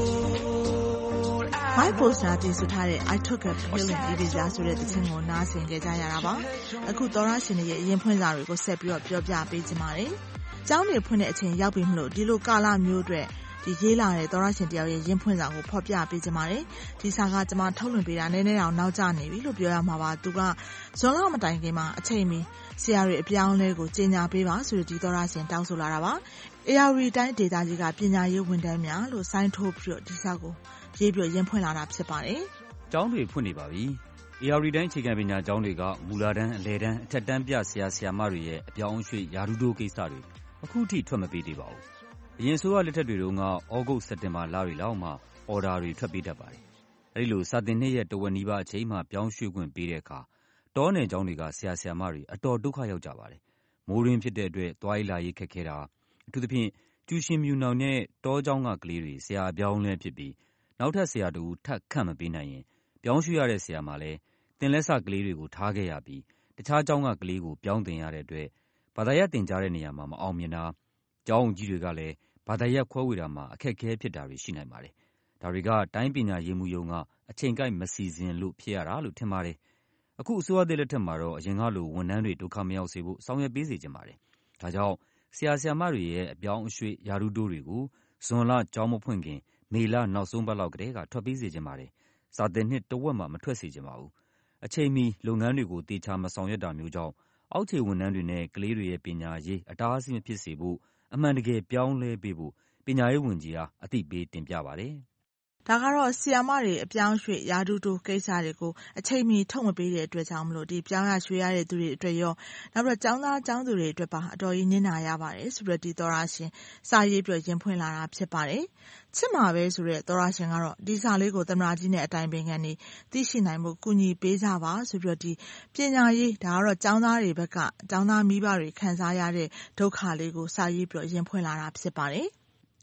Mike Posner တီးဆိုထားတဲ့ I took a pill in Ibiza ဆိုတဲ့သချင်းကိုနားဆင်ကြကြရတာပါ။အခုသောရရှင်တွေရဲ့အရင်ဖွင့်စာတွေကိုဆက်ပြီးတော့ပြောပြပေးချင်ပါတယ်။ကျောင်းတွေဖွင့်တဲ့အချိန်ရောက်ပြီမလို့ဒီလိုကာလမျိုးအတွက်ဒီရေးလာတဲ့သောရရှင်တယောက်ရဲ့ရင်ဖွင့်စာကိုဖော်ပြပေးချင်ပါတယ်။ဒီစာကကျွန်မထုတ်လွှင့်ပေးတာနည်းနည်းတော့နောက်ကျနေပြီလို့ပြောရမှာပါ။သူကဇွန်လမတိုင်ခင်မှာအချိန်မီဆရာတွေအပြောင်းလဲကိုကြီးညာပေးပါဆိုတဲ့ဒီသောရရှင်တောင်းဆိုလာတာပါ။ ARD တိုင်းဒေသကြီးကပညာရေးဝန်ထမ်းများလို့ဆိုင်းထိုးပြီးတော့ဒီစာကိုရေးပြီးရင်ဖွင့်လာတာဖြစ်ပါတယ်။ကျောင်းတွေဖွင့်နေပါပြီ။ ARD တိုင်းအခြေခံပညာကျောင်းတွေကမူလတန်းအလယ်တန်းအထက်တန်းပြဆရာဆရာမတွေရဲ့အပြောင်းအရွှေ့ယာတုတိုးကိစ္စတွေအခုထိထွက်မပေးသေးပါဘူး။အရင်ဆိုရလက်ထက်တွေတုန်းကဩဂုတ်စက်တင်ဘာလတွေလောက်မှအော်ဒါတွေထွက်ပေးတတ်ပါတယ်။အဲဒီလိုစာသင်နှစ်ရဲ့တဝက်နီးပါးအချိန်မှပြောင်းရွှေ့ခွင့်ပေးတဲ့အခါတောနယ်ကျောင်းတွေကဆရာဆရာမတွေအတော်ဒုက္ခရောက်ကြပါတယ်။မိုးရင်းဖြစ်တဲ့အတွက်သွားရေးလာရေးခက်ခဲတာအထူးသဖြင့်ကျူရှင်မြူနောင်နဲ့တောကျောင်းကကလေးတွေဆရာအပြောင်းလဲဖြစ်ပြီးနောက်ထပ်ဆရာတူထပ်ခန့်မပေးနိုင်ရင်ပြောင်းရွှေ့ရတဲ့ဆရာမလည်းတင်လက်စကလေးတွေကိုထားခဲ့ရပြီးတခြားကျောင်းကကလေးကိုပြောင်းတင်ရတဲ့အတွက်ဘာသာရပ်သင်ကြားတဲ့နေရာမှာမအောင်မြင်တာကျောင်းကြီးတွေကလည်းဘာသာရပ်ခွဲဝေတာမှာအခက်အခဲဖြစ်တာတွေရှိနိုင်ပါတယ်။ဒါတွေကတိုင်းပညာရေးမှူးရုံးကအချိန်ကိုက်မစီစဉ်လို့ဖြစ်ရတာလို့ထင်ပါတယ်။အခုအစိုးရသစ်လက်ထက်မှာတော့အရင်ကလိုဝန်ထမ်းတွေဒုက္ခမရောက်စေဖို့ဆောင်ရွက်ပေးစေချင်ပါတယ်။ဒါကြောင့်ဆရာဆရာမတွေရဲ့အပြောင်းအရွှေ့ယာတုတိုးတွေကိုဇွန်လကျောင်းမဖွင့်ခင်မေလနောက်ဆုံးပတ်လောက်ကတည်းကထွက်ပေးစေချင်ပါတယ်။စာသင်နှစ်တဝက်မှမထွက်စေချင်ပါဘူး။အချိန်မီလုပ်ငန်းတွေကိုတေချာမဆောင်ရွက်တာမျိုးကြောင့်အောက်ခြေဝန်ထမ်းတွေနဲ့ကလေးတွေရဲ့ပညာရေးအတားအဆီးမဖြစ်စေဖို့အမှန်တကယ်ပြောင်းလဲပေးဖို့ပညာရေးဝန်ကြီးအားအသိပေးတင်ပြပါတယ်။ဒါကတော့ဆီယာမတွေအပြောင်းရွှေ့ယာတုတိုးကိစ္စတွေကိုအချိန်မီထုတ်မပေးတဲ့အတွက်ကြောင့်မလို့ဒီပြောင်းရရွှေ့ရတဲ့သူတွေအတွက်ရောနောက်ပြီးကျောင်းသားကျောင်းသူတွေအတွက်ပါအတော်ကြီးနစ်နာရပါတယ်ဆိုတော့ဒီသောရရှင်စာရေးပြရင်ဖွင့်လာတာဖြစ်ပါတယ်။ချစ်မှာပဲဆိုတဲ့သောရရှင်ကတော့ဒီစာလေးကိုသမ္မတကြီးနဲ့အတိုင်ပင်ခံနေသိရှိနိုင်မှုကူညီပေးကြပါဆိုပြီးတော့ဒီပညာရေးဒါကတော့ကျောင်းသားတွေဘက်ကကျောင်းသားမိဘတွေခံစားရတဲ့ဒုက္ခလေးကိုစာရေးပြရင်ဖွင့်လာတာဖြစ်ပါတယ်။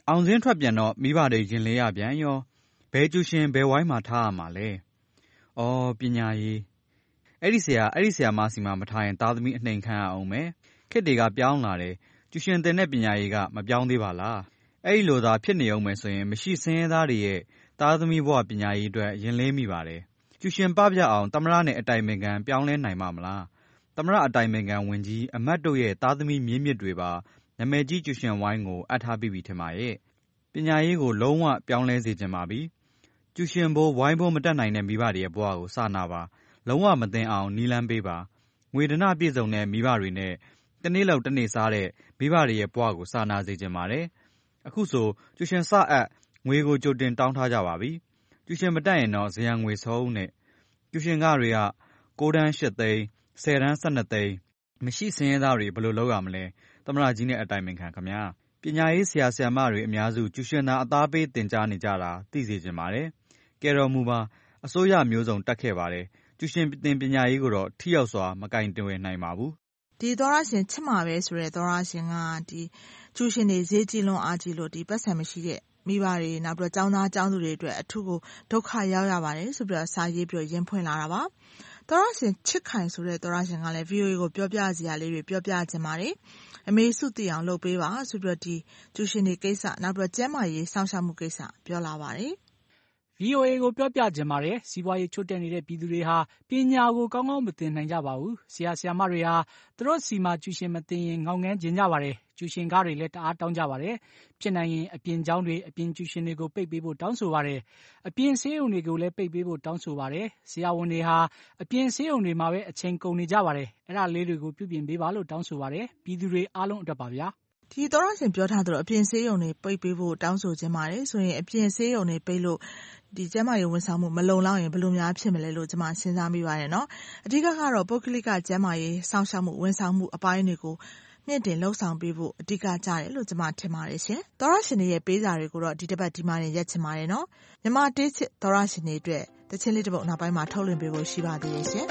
အောင်စင်းထွက်ပြန်တော့မိဘတွေရင်လေးရပြန်ရောဘဲကျူရှင်ဘဲဝိုင်းမှာထားရမှာလဲ။အော်ပညာရေးအဲ့ဒီဆရာမစီမှာမထားရင်သားသမီးအနှိမ်ခံရအောင်မယ်။ခေတ်တွေကပြောင်းလာတယ်။ကျူရှင်တင်တဲ့ပညာရေးကမပြောင်းသေးပါလား။အဲ့ဒီလိုသာဖြစ်နေအောင်မယ်ဆိုရင်မရှိစင်းရဲသားတွေရဲ့သားသမီးဘဝပညာရေးအတွက်ရင်လေးမိပါတယ်။ကျူရှင်ပပြအောင်သမရနဲ့အတိုင်ပင်ခံပြောင်းလဲနိုင်မှာမလား။သမရအတိုင်ပင်ခံဝင်ကြီးအမတ်တို့ရဲ့သားသမီးမြင့်မြစ်တွေပါနာမည်ကြီးကျူရှင်ဝိုင်းကိုအပ်ထားပြီးပြီထင်ပါရဲ့။ပညာရေးကိုလုံးဝပြောင်းလဲစေချင်ပါပြီ။ကျူရှင်ဘိုးဝိုင်းဘိုးမတက်နိုင်တဲ့မိဘတွေရဲ့ဘဝကိုစာနာပါ။လုံးဝမသိအောင်နီလန်းပေးပါ။ငွေဒဏပြည့်စုံတဲ့မိဘတွေနဲ့တနေ့လောက်တနေ့စားတဲ့မိဘတွေရဲ့ဘဝကိုစာနာစေချင်ပါတယ်။အခုဆိုကျူရှင်စအပ်ငွေကိုကြိုတင်တောင်းထားကြပါပြီ။ကျူရှင်မတက်ရင်တော့ဇယံငွေစောဦးနဲ့ကျူရှင်ကတွေက9တန်း8သိန်း10တန်း12သိန်းမရှိစင်းရဲသားတွေဘယ်လိုလုပ်ရမလဲ။သမရကြီးနဲ့အတိုင်ပင်ခံခင်ဗျာ။ပညာရေးဆရာဆရာမတွေအများစုကျူရှင်သာအသားပေးတင်ကြားနေကြတာသိစေချင်ပါတယ်။ကဲတော်မူပါအစိုးရမျိုးစုံတက်ခဲ့ပါတယ်။ကျူရှင်တင်ပညာရေးကိုတော့ထိရောက်စွာမကင်တွယ်နိုင်ပါဘူး။ဒီသောရရှင်ချစ်မှာပဲဆိုတဲ့သောရရှင်ကဒီကျူရှင်တွေဈေးကြီးလွန်အားကြီးလို့ဒီပတ်စံမရှိတဲ့မိဘတွေနောက်ပြီးတော့ကျောင်းသားကျောင်းသူတွေအတွက်အထူးကိုဒုက္ခရောက်ရပါတယ်ဆိုပြီးတော့စာရေးပြီးရင်ဖွင့်လာတာပါ။သောရရှင်ချစ်ခိုင်ဆိုတဲ့သောရရှင်ကလည်း VOA ကိုပြောပြစရာလေးတွေပြောပြခြင်းပါတယ်။အမေစုသိအောင်လုပ်ပေးပါဆိုပြီးတော့ဒီကျူရှင်တွေကိစ္စနောက်ပြီးတော့ကျန်းမာရေးစောင့်ရှောက်မှုကိစ္စပြောလာပါတယ်။ VOA ကိုပြောပြခြင်းပါတယ်စီးပွားရေးချို့တဲ့နေတဲ့ပြည်သူတွေဟာပညာကိုကောင်းကောင်းမသင်နိုင်ကြပါဘူးဆရာဆရာမတွေဟာသူတို့စီမှာကျူရှင်မသင်ရင်ငေါငန်းကျင်ကြပါတယ်ကျူရှင်ကားတွေလည်းတအားတောင်းကြပါတယ်ဖြစ်နိုင်ရင်အပြင်ကျောင်းတွေအပြင်ကျူရှင်တွေကိုပိတ်ပေးဖို့တောင်းဆိုပါတယ်အပြင်ဆေးရုံတွေကိုလည်းပိတ်ပေးဖို့တောင်းဆိုပါတယ်ဆရာဝန်တွေဟာအပြင်ဆေးရုံတွေမှာပဲအချိန်ကုန်နေကြပါတယ်အဲ့ဒါလေးတွေကိုပြုပြင်ပေးပါလို့တောင်းဆိုပါတယ်ပြည်သူတွေအားလုံးအတွက်ပါဗျာဒီသောရရှင်ပြောထားသလိုအပြင်ဆေးရုံတွေပိတ်ပေးဖို့တောင်းဆိုခြင်းပါတယ်ဆိုရင်အပြင်ဆေးရုံတွေပိတ်လို့ဒီကျန်းမာရေးဝန်ဆောင်မှုမလုံလောက်ရင်ဘယ်လိုများဖြစ်မလဲလို့ကျွန်မစဉ်းစားမိပါတယ်နော်အဓိကကတော့ပုဂ္ဂလိကကျန်းမာရေးစောင့်ရှောက်မှုဝန်ဆောင်မှုအပိုင်းတွေကိုမြင့်တင်လှုပ်ဆောင်ပေးဖို့အဓိကကြတယ်လို့ကျွန်မထင်ပါတယ်ရှင်သောရရှင်ရဲ့ပေးစာတွေကိုတော့ဒီတစ်ပတ်ဒီမှာနေရက်ချင်ပါတယ်နော်မြန်မာတေးချစ်သောရရှင်တွေအတွက်တချင်းလေးတစ်ပုဒ်နောက်ပိုင်းမှာထုတ်လွှင့်ပေးဖို့ရှိပါသေးတယ်ရှင်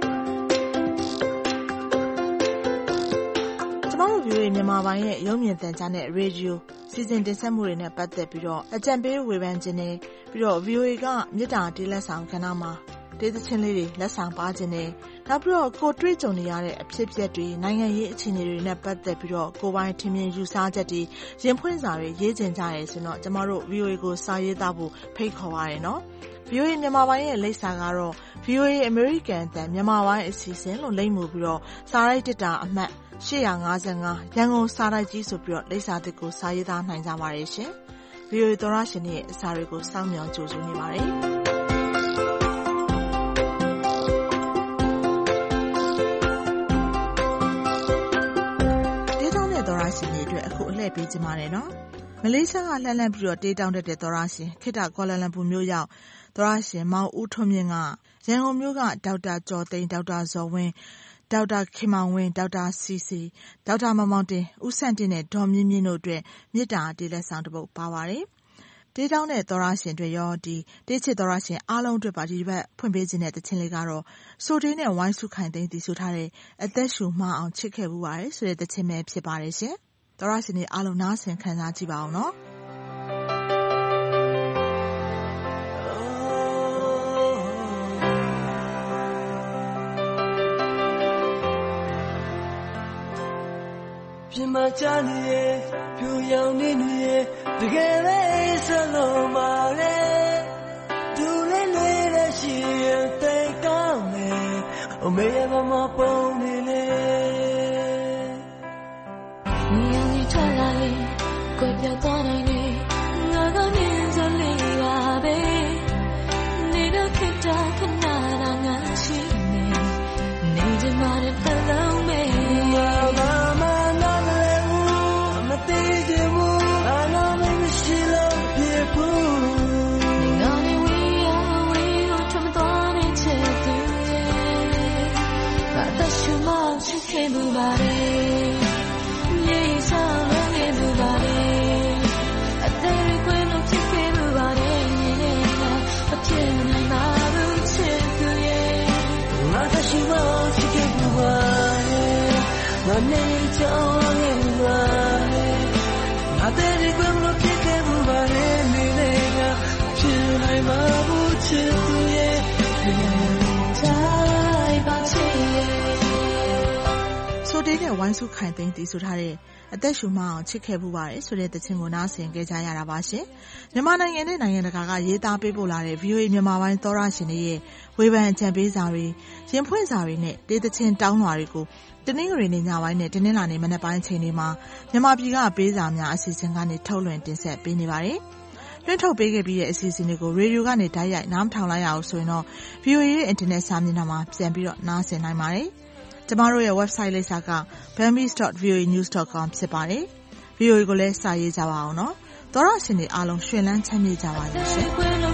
VOA မြန်မာပိုင်းရဲ့ရုပ်မြင်သံကြားနဲ့ရေဒီယိုစီစဉ်တင်ဆက်မှုတွေနဲ့ပတ်သက်ပြီးတော့အကြံပေးဝေဖန်ခြင်းတွေပြီးတော့ VOA ကမြစ်တာတေးလက်ဆောင်ကဏ္ဍမှာတေးသချင်းလေးတွေလက်ဆောင်ပါခြင်းတွေနောက်ပြီးတော့ကိုတွေ့ကြုံနေရတဲ့အဖြစ်အပျက်တွေနိုင်ငံရေးအခြေအနေတွေနဲ့ပတ်သက်ပြီးတော့ကိုပိုင်းထင်မြင်ယူဆချက်တွေရင်ဖွင့်စာတွေရေးကျင်ကြရဲဆိုတော့ကျမတို့ VOA ကိုစာရေးသားဖို့ဖိတ်ခေါ်ရတယ်နော် VOA မြန်မာပိုင်းရဲ့လိပ်စာကတော့ VOA American အသံမြန်မာပိုင်းအစီအစဉ်လို့လိပ်မှုပြီးတော့စာရိုက်တစ်တာအမှတ်855ရန်ကုန်စာတိုက်ကြီးဆိုပြီးတော့လိပ်စာသစ်ကိုစာရေးသားနိုင်ကြပါတယ်ရှင်။ VOA သောရရှင်ရဲ့အစာတွေကိုစောင့်မျှော်ကြိုဆိုနေပါတယ်။တေးတောင်းတဲ့သောရရှင်တွေအတွက်အခုအလှည့်ပေးကြပါမယ်နော်။မလေးရှားကလှမ်းပြီးတော့တေးတောင်းတဲ့သောရရှင်ခေတ္တကွာလာလမ်ပူမြို့ရောက်သောရရှင်မောင်ဦးထွန်းမြင့်ကရန်ကုန်မြို့ကဒေါက်တာကျော်သိန်းဒေါက်တာဇော်ဝင်းဒေါက်တာခင်မောင်ဝင်းဒေါက်တာစီစီဒေါက်တာမောင်မောင်တင်ဦးဆန့်တင်နဲ့ဒေါ်မြင့်မြင့်တို့အတွက်မေတ္တာတေးလက်ဆောင်တစ်ပုဒ်ပါပါတယ်။တေးတောင်းတဲ့သောရရှင်တွေရောဒီတေးချစ်သောရရှင်အားလုံးအတွက်ပါဒီဘက်ဖွင့်ပေးခြင်းတဲ့တခြင်းလေးကတော့ဆိုတေးနဲ့ဝိုင်းစုခိုင်သိန်းတည်ဆိုထားတဲ့အသက်ရှူမအောင်ချစ်ခဲ့ဘူးပါတယ်ဆိုတဲ့တခြင်းပဲဖြစ်ပါတယ်ရှင်။သောရရှင်တွေအားလုံးနားဆင်ခံစားကြည့်ပါအောင်နော်။ပြင်မာချနေတဲ့ဖြူရောင်နေရဲ့တကယ်ပဲစလုံးပါလေဒူလေးလေးရှိရင်တိတ်ကောင်းနေအမေမမပုံနေလေနေရနေချလာလေကွယ်ပြောသွားနိုင်လေငါကနေစလေးပါပဲနေတော့ခက်တာခဏနာငါရှိနေနေကြမှာတဲ့ဖလုံးမေလေးနဲ့ဝိုင်းစုခိုင်သိန်းတည်ဆိုထားတဲ့အသက်ရှူမအောင်ချစ်ခဲ့ပူပါတယ်ဆိုတဲ့သချင်းကိုနားဆင်ကြကြရတာပါရှင်မြန်မာနိုင်ငံနဲ့နိုင်ငံတကာကရေးသားပေးပို့လာတဲ့ VOA မြန်မာပိုင်းသောရရှင်တွေရဲ့ဝေဖန်အကြံပေးစာတွေရင်ဖွင့်စာတွေနဲ့တေးသချင်းတောင်းလွှာတွေကိုတနင်္ဂနွေနေ့ညပိုင်းနဲ့တနင်္လာနေ့မနက်ပိုင်းချိန်တွေမှာမြန်မာပြည်ကပေးစာများအစီအစဉ်ကနေထုတ်လွှင့်တင်ဆက်ပေးနေပါတယ်လွှင့်ထုတ်ပေးခဲ့ပြီးတဲ့အစီအစဉ်တွေကိုရေဒီယိုကနေတိုက်ရိုက်နားထောင်လိုက်ရအောင်ဆိုရင်တော့ VOA ရဲ့အင်တာနက်စာမျက်နှာမှာပြန်ပြီးတော့နားဆင်နိုင်ပါတယ်ကျမတို့ရဲ့ website လိပ်စာက bambis.voanews.com ဖြစ်ပါတယ်။ VOA ကိုလည်းစာရေးကြပါအောင်နော်။သောရရှင်တွေအားလုံးရှင်လန်းချမ်းမြေ့ကြပါစေရှင်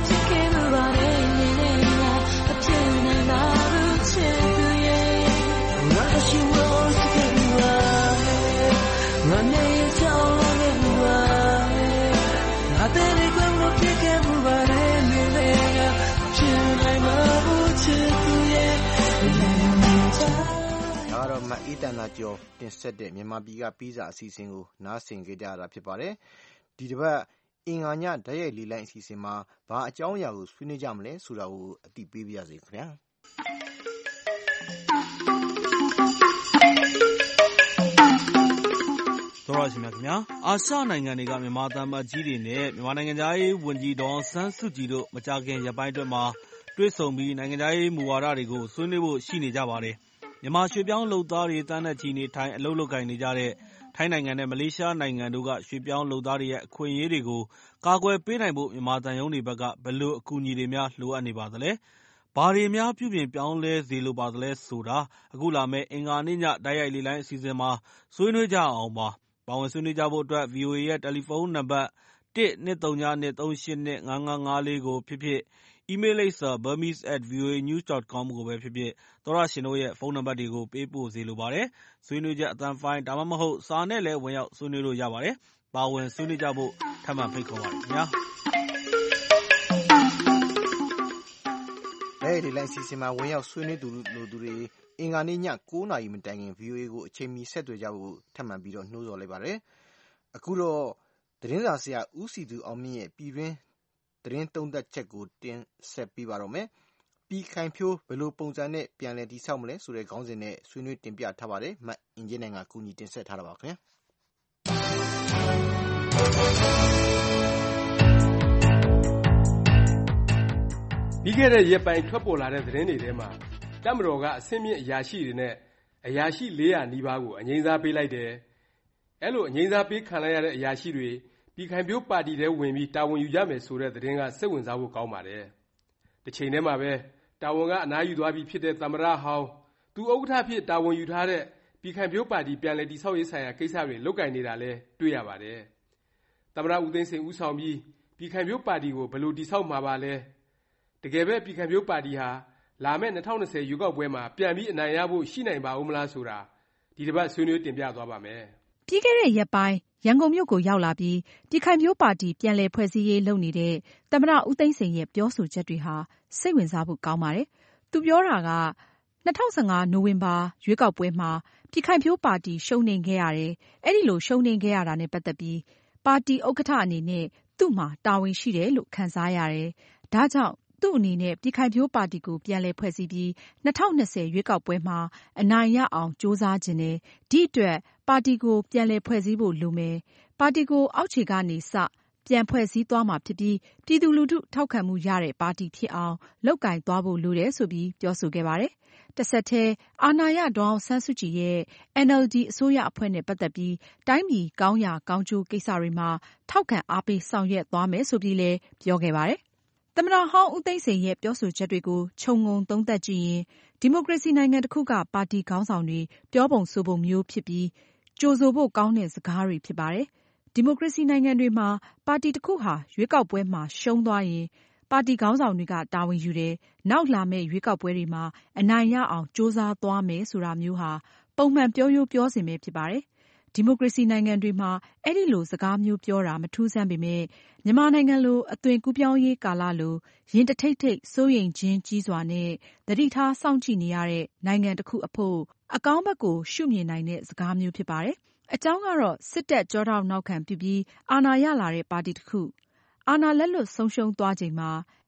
မအေးတန်နာကျော်တင်ဆက်တဲ့မြန်မာပြည်ကပေးစာအစီအစဉ်ကိုနားဆင်ကြကြရတာဖြစ်ပါတယ်။ဒီတစ်ပတ်အင်္ဂါညဓာတ်ရိုက်လေးလိုင်းအစီအစဉ်မှာဘာအကြောင်းအရာကိုဆွေးနွေးကြမလဲဆိုတာကိုအသိပေးပါရစေခင်ဗျာ။သောရရှင်များခင်ဗျာအာရှနိုင်ငံတွေကမြန်မာသံအမတ်ကြီးတွေနဲ့မြန်မာနိုင်ငံသားရေးဝန်ကြီးဒေါ်အောင်ဆန်းစုကြည်တို့မကြာခင်ရက်ပိုင်းအတွင်းမှာတွေ့ဆုံပြီးနိုင်ငံသားရေးမူဝါဒတွေကိုဆွေးနွေးဖို့ရှိနေကြပါတယ်မြန်မာရွှေ့ပြောင်းလုပ်သားတွေတန်းနဲ့ချီနေထိုင်အလုပ်လုပ်ကိုင်နေကြတဲ့ထိုင်းနိုင်ငံနဲ့မလေးရှားနိုင်ငံတို့ကရွှေ့ပြောင်းလုပ်သားတွေရဲ့အခွင့်အရေးတွေကိုကာကွယ်ပေးနိုင်ဖို့မြန်မာသံရုံးတွေဘက်ကဘယ်လိုအကူအညီတွေများလိုအပ်နေပါသလဲ။ဘာတွေများပြုပြင်ပြောင်းလဲစေလိုပါသလဲဆိုတာအခုလာမယ့်အင်္ဂါနေ့ညတိုက်ရိုက်လေလိုင်းအစီအစဉ်မှာဆွေးနွေးကြအောင်ပါ။ပါဝင်ဆွေးနွေးကြဖို့အတွက် VOA ရဲ့တယ်လီဖုန်းနံပါတ်1-239-238-5554ကိုဖြစ်ဖြစ်အီးမေးလ်လိပ်စာ burmese@voanews.com ကိုပဲဖြစ်ဖြစ်သောရရှင်တို့ရဲ့ဖုန်းနံပါတ်တွေကိုပေးပို့စေလိုပါတယ်။ဆွေးနွေးချက်အသံဖိုင်ဒါမှမဟုတ်စာနဲ့လည်းဝင်ရောက်ဆွေးနွေးလို့ရပါတယ်။ပါဝင်ဆွေးနွေးကြဖို့ထပ်မံဖိတ်ခေါ်ပါတယ်ခင်ဗျာ။ဒီလိုင်းစီစဉ်မှာဝင်ရောက်ဆွေးနွေးသူတွေအင်္ဂါနေ့ည9:00 နာရီမတိုင်ခင် VOA ကိုအချိန်မီဆက်သွယ်ကြဖို့ထပ်မံပြီးတော့နှိုးဆော်လိုက်ပါတယ်။အခုတော့သတင်းစာဆရာဦးစီသူအောင်မြင့်ရဲ့ပြည်တွင်းသတင်းသုံးသပ်ချက်ကိုတင်ဆက်ပေးပါတော့မယ်။ပြည်ခိုင်ဖြိုးဘယ်လိုပုံစံနဲ့ပြန်လည်တည်ဆောက်မလဲဆိုတဲ့ခေါင်းစဉ်နဲ့ဆွေးနွေးတင်ပြထားပါတယ်။မအင်ဂျင်နိုင်ကကူညီတင်ဆက်ထားတာပါခင်ဗျာ။ပြီးခဲ့တဲ့ရက်ပိုင်းထွက်ပေါ်လာတဲ့သတင်းတွေထဲမှာတပ်မတော်ကအဆင့်မြင့်အရာရှိတွေနဲ့အရာရှိ400နီးပါးကိုအငြိမ်းစားပေးလိုက်တယ်။အဲလိုအငြိမ်းစားပေးခံလိုက်ရတဲ့အရာရှိတွေပြည်ခိုင်ဖြိုးပါတီထဲဝင်ပြီးတာဝန်ယူကြမယ်ဆိုတဲ့သတင်းကစိတ်ဝင်စားဖို့ကောင်းပါတယ်။တစ်ချိန်တည်းမှာပဲတာဝန်ကအနားယူသွားပြီဖြစ်တဲ့သမ္မတဟောင်းသူဥက္ကဋ္ဌဖြစ်တာဝန်ယူထားတဲ့ပြည်ခိုင်ဖြိုးပါတီပြန်လည်တည်ဆောက်ရေးဆိုင်ရာကိစ္စတွေလုပ်ကိုင်နေတာလဲတွေ့ရပါတယ်။သမ္မတဦးသိန်းစိန်ဦးဆောင်ပြီးပြည်ခိုင်ဖြိုးပါတီကိုဘယ်လိုတည်ဆောက်မှာပါလဲ။တကယ်ပဲပြည်ခိုင်ဖြိုးပါတီဟာလာမယ့်2020ရွေးကောက်ပွဲမှာပြန်ပြီးအနိုင်ရဖို့ရှိနိုင်ပါဦးမလားဆိုတာဒီတစ်ပတ်ဆွေးနွေးတင်ပြသွားပါမယ်။ပြီးခဲ့တဲ့ရက်ပိုင်းရန်ကုန်မြို့ကိုရောက်လာပြီးပြည်ခိုင်ဖြိုးပါတီပြန်လည်ဖွဲ့စည်းရေးလုပ်နေတဲ့သမ္မတဦးသိန်းစိန်ရဲ့ပြောဆိုချက်တွေဟာစိတ်ဝင်စားဖို့ကောင်းပါတယ်။သူပြောတာက2015နိုဝင်ဘာရွေးကောက်ပွဲမှာပြည်ခိုင်ဖြိုးပါတီရှုံးနိမ့်ခဲ့ရတယ်။အဲဒီလိုရှုံးနိမ့်ခဲ့ရတာနဲ့ပတ်သက်ပြီးပါတီဥက္ကဋ္ဌအနေနဲ့သူ့မှာတာဝန်ရှိတယ်လို့ခံစားရတယ်။ဒါကြောင့်သူ့အနေနဲ့ပြည်ခိုင်ဖြိုးပါတီကိုပြန်လည်ဖွဲ့စည်းပြီး2020ရွေးကောက်ပွဲမှာအနိုင်ရအောင်ကြိုးစားခြင်းနဲ့ဒီအတွက်ပါတီကိုပြန်လည်ဖွဲ့စည်းဖို့လိုမယ်။ပါတီကိုအောက်ခြေကနေစပြန်ဖွဲ့စည်းသွားမှာဖြစ်ပြီးပြည်သူလူထုထောက်ခံမှုရတဲ့ပါတီဖြစ်အောင်လုပ်ကိုင်သွားဖို့လိုတယ်ဆိုပြီးပြောဆိုခဲ့ပါတယ်။တစ်ဆက်တည်းအာဏာရဒေါ်အောင်ဆန်းစုကြည်ရဲ့ NLD အစိုးရအဖွဲ့နဲ့ပတ်သက်ပြီးတိုင်းပြည်ကောင်းရာကောင်းကျိုးကိစ္စတွေမှာထောက်ခံအားပေးဆောင်ရွက်သွားမယ်ဆိုပြီးလည်းပြောခဲ့ပါတယ်။သမ္မတဟောင်းဦးသိန်းစိန်ရဲ့ပြောဆိုချက်တွေကိုခြုံငုံသုံးသပ်ကြည့်ရင်ဒီမိုကရေစီနိုင်ငံတစ်ခုကပါတီခေါင်းဆောင်တွေပြောပုံဆိုပုံမျိုးဖြစ်ပြီးကြိုဆိုဖို့ကောင်းတဲ့စကားတွေဖြစ်ပါတယ်။ဒီမိုကရေစီနိုင်ငံတွေမှာပါတီတစ်ခုဟာရွေးကောက်ပွဲမှာရှုံးသွားရင်ပါတီခေါင်းဆောင်တွေကတာဝန်ယူတယ်။နောက်လာမယ့်ရွေးကောက်ပွဲတွေမှာအနိုင်ရအောင်ကြိုးစားသွားမယ်ဆိုတာမျိုးဟာပုံမှန်ပြောရိုးပြောစဉ်ပဲဖြစ်ပါတယ်။ဒီမိုကရေစီနိုင်ငံတွေမှာအဲ့ဒီလိုစကားမျိုးပြောတာမထူးဆန်းပေမဲ့မြန်မာနိုင်ငံလိုအသွင်ကူးပြောင်းရေးကာလလိုရင်တထိတ်ထိတ်စိုးရိမ်ခြင်းကြီးစွာနဲ့သတိထားစောင့်ကြည့်နေရတဲ့နိုင်ငံတစ်ခုအဖို့အကောင်းဘက်ကိုရှုမြင်နိုင်တဲ့စကားမျိုးဖြစ်ပါတယ်။အကြောင်းကတော့စစ်တပ်ကြောထောက်နောက်ခံပြုပြီးအာဏာရလာတဲ့ပါတီတစ်ခုအာဏာလက်လွတ်ဆုံးရှုံးသွားချိန်မှာ